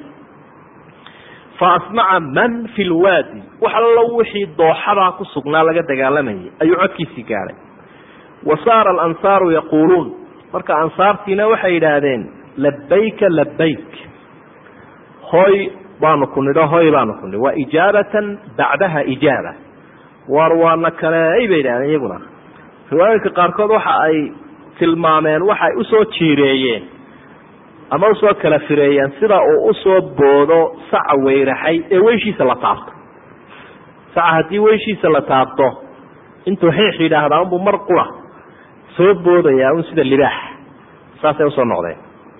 fa asmaca man fi lwaadi wax allo wixii dooxadaa ku sugnaa laga dagaalamayay ayuu codkiisii gaadhay wa saara alansaaru yaquuluun marka ansaartiina waxay yidhaahdeen labayka labayk hoy baanu ku nidho hoy baanu ku nidho waa ijaabatan bacdaha ijaaba war waana kaleey bay yidhahdeen iyaguna riwaayooyinka qaarkood waxa ay tilmaameen waxay usoo jiireeyeen ama usoo kala fireeyeen sida uu usoo boodo saca weyraxay ee weyshiisa la taabto saca haddii weyshiisa la taabto intuu xiix yidhaahdaa unbuu mar qura soo boodayaa un sida libaax saasay usoo noqdeen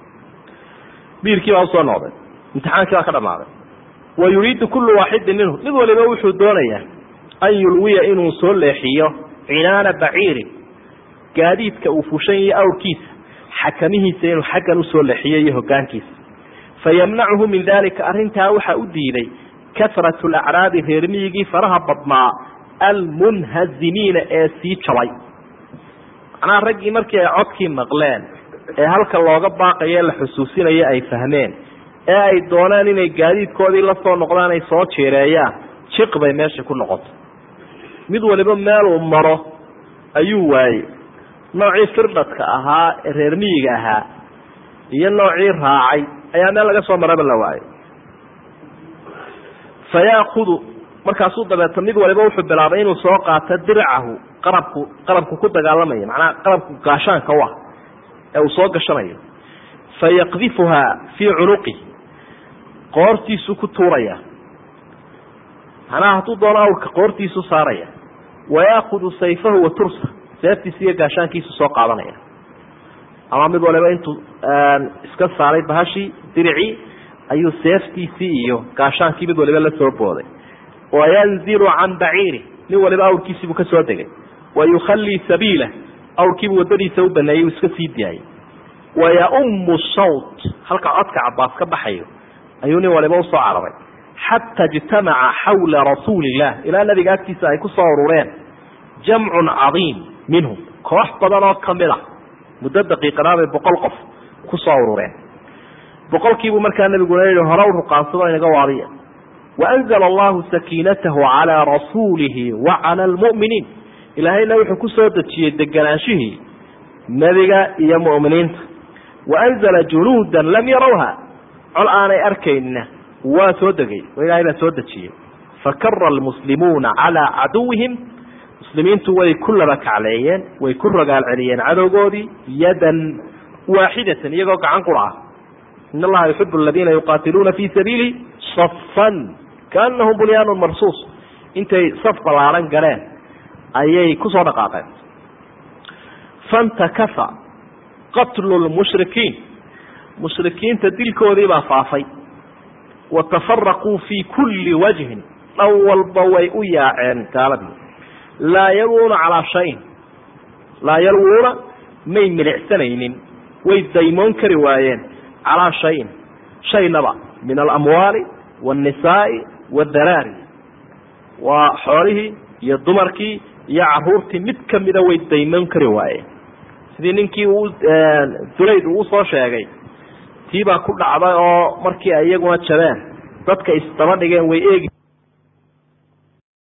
biirkii baa usoo noqday imtixaankii baa ka dhamaaday wa yuriidu kullu waaxidin minhu mid waliba wuxuu doonayaa an yulwiya inuu soo leexiyo cinaana baciiri gaadiidka uu fushan yahay awrkiisa xakamihiisa inuu xaggan usoo leexiyo iyo hogaankiisa fayamnacuhu min dalika arrintaa waxaa u diiday kasratu lacraabi reermiyigii faraha badnaa almunhazimiina ee sii jabay macnaha raggii markii ay codkii maqleen ee halka looga baaqayo la xusuusinayo ay fahmeen ee ay doonaan inay gaadiidkoodii la soo noqdaan ay soo jeereeyaan jiq bay meesha ku noqotay mid waliba meeluu maro ayuu waayey noocii firdhadka ahaa ee reer miyiga ahaa iyo noocii raacay ayaa meel laga soo maraba la waayey fayaakudu markaasuu dabeeto mid waliba wuxuu bilaabay inuu soo qaato dircahu qarabku qarabku ku dagaalamaya macnaha qarabku gaashaanka waa ee uu soo gashanayo fayaqdifuha fi unuqi qoortiisu ku tuuraya ana hadu doono awrka qoortiisu saaraya ويأخذ سيفه وترسه سيفتي سيئة قاشان كيسو سوق عضانيا أما مد ولبا انتو اسكس علي بهاشي درعي أيو سيفتي سيئة قاشان كي مد ولبا لسوبوضي وينزل عن بعيره نو ولبا أور كيسي بكسواتك ويخلي سبيله أور كيب ودري سوبا أيو اسكسي دياي ويأم الصوت حلقة أتكع عباس كبحيو أيوني ولبا وصع عربي حتى اجتمع حول رسول الله إلى الذي قال كيسا يكون صورورين جمع عظيم منهم كوح بدنا كاملة مدة دقيقة رابع بقول قف كصورورين بقول كيبو مركان النبي يقول له هروه قاصرين قواريا وأنزل الله سكينته على رسوله وعلى المؤمنين إلى هاي لو حكو سودة شيء الدقلاشيه نبي يا مؤمنين وأنزل جنودا لم يروها الآن أركينه وسودجي وإلى إلى سودتشي فكر المسلمون على عدوهم مسلمين توي كل بك عليين ويكل رجال عليين عدو جودي يدا واحدة يجوك عن قرعة إن الله يحب الذين يقاتلون في سبيله صفا كأنهم بنيان مرصوص أنت صف العران جلان أي كسر قاطع فانتكفى قتل المشركين مشركين تدل كوري بفافي وتفرقوا في كل وجه أول بوي أياعين كالبي لا يلون على شيء لا يلون من من سنين ويديمون كروايين على شيء شيء نبع من الأموال والنساء والذراري وحوله يضمركي يعهورتي متكملة ويديمون كروايين سيدينكي دوليد وصو شاقي tiibaa ku dhacday oo markii ay iyaguna jabeen dadka isdaba dhigeen way eegi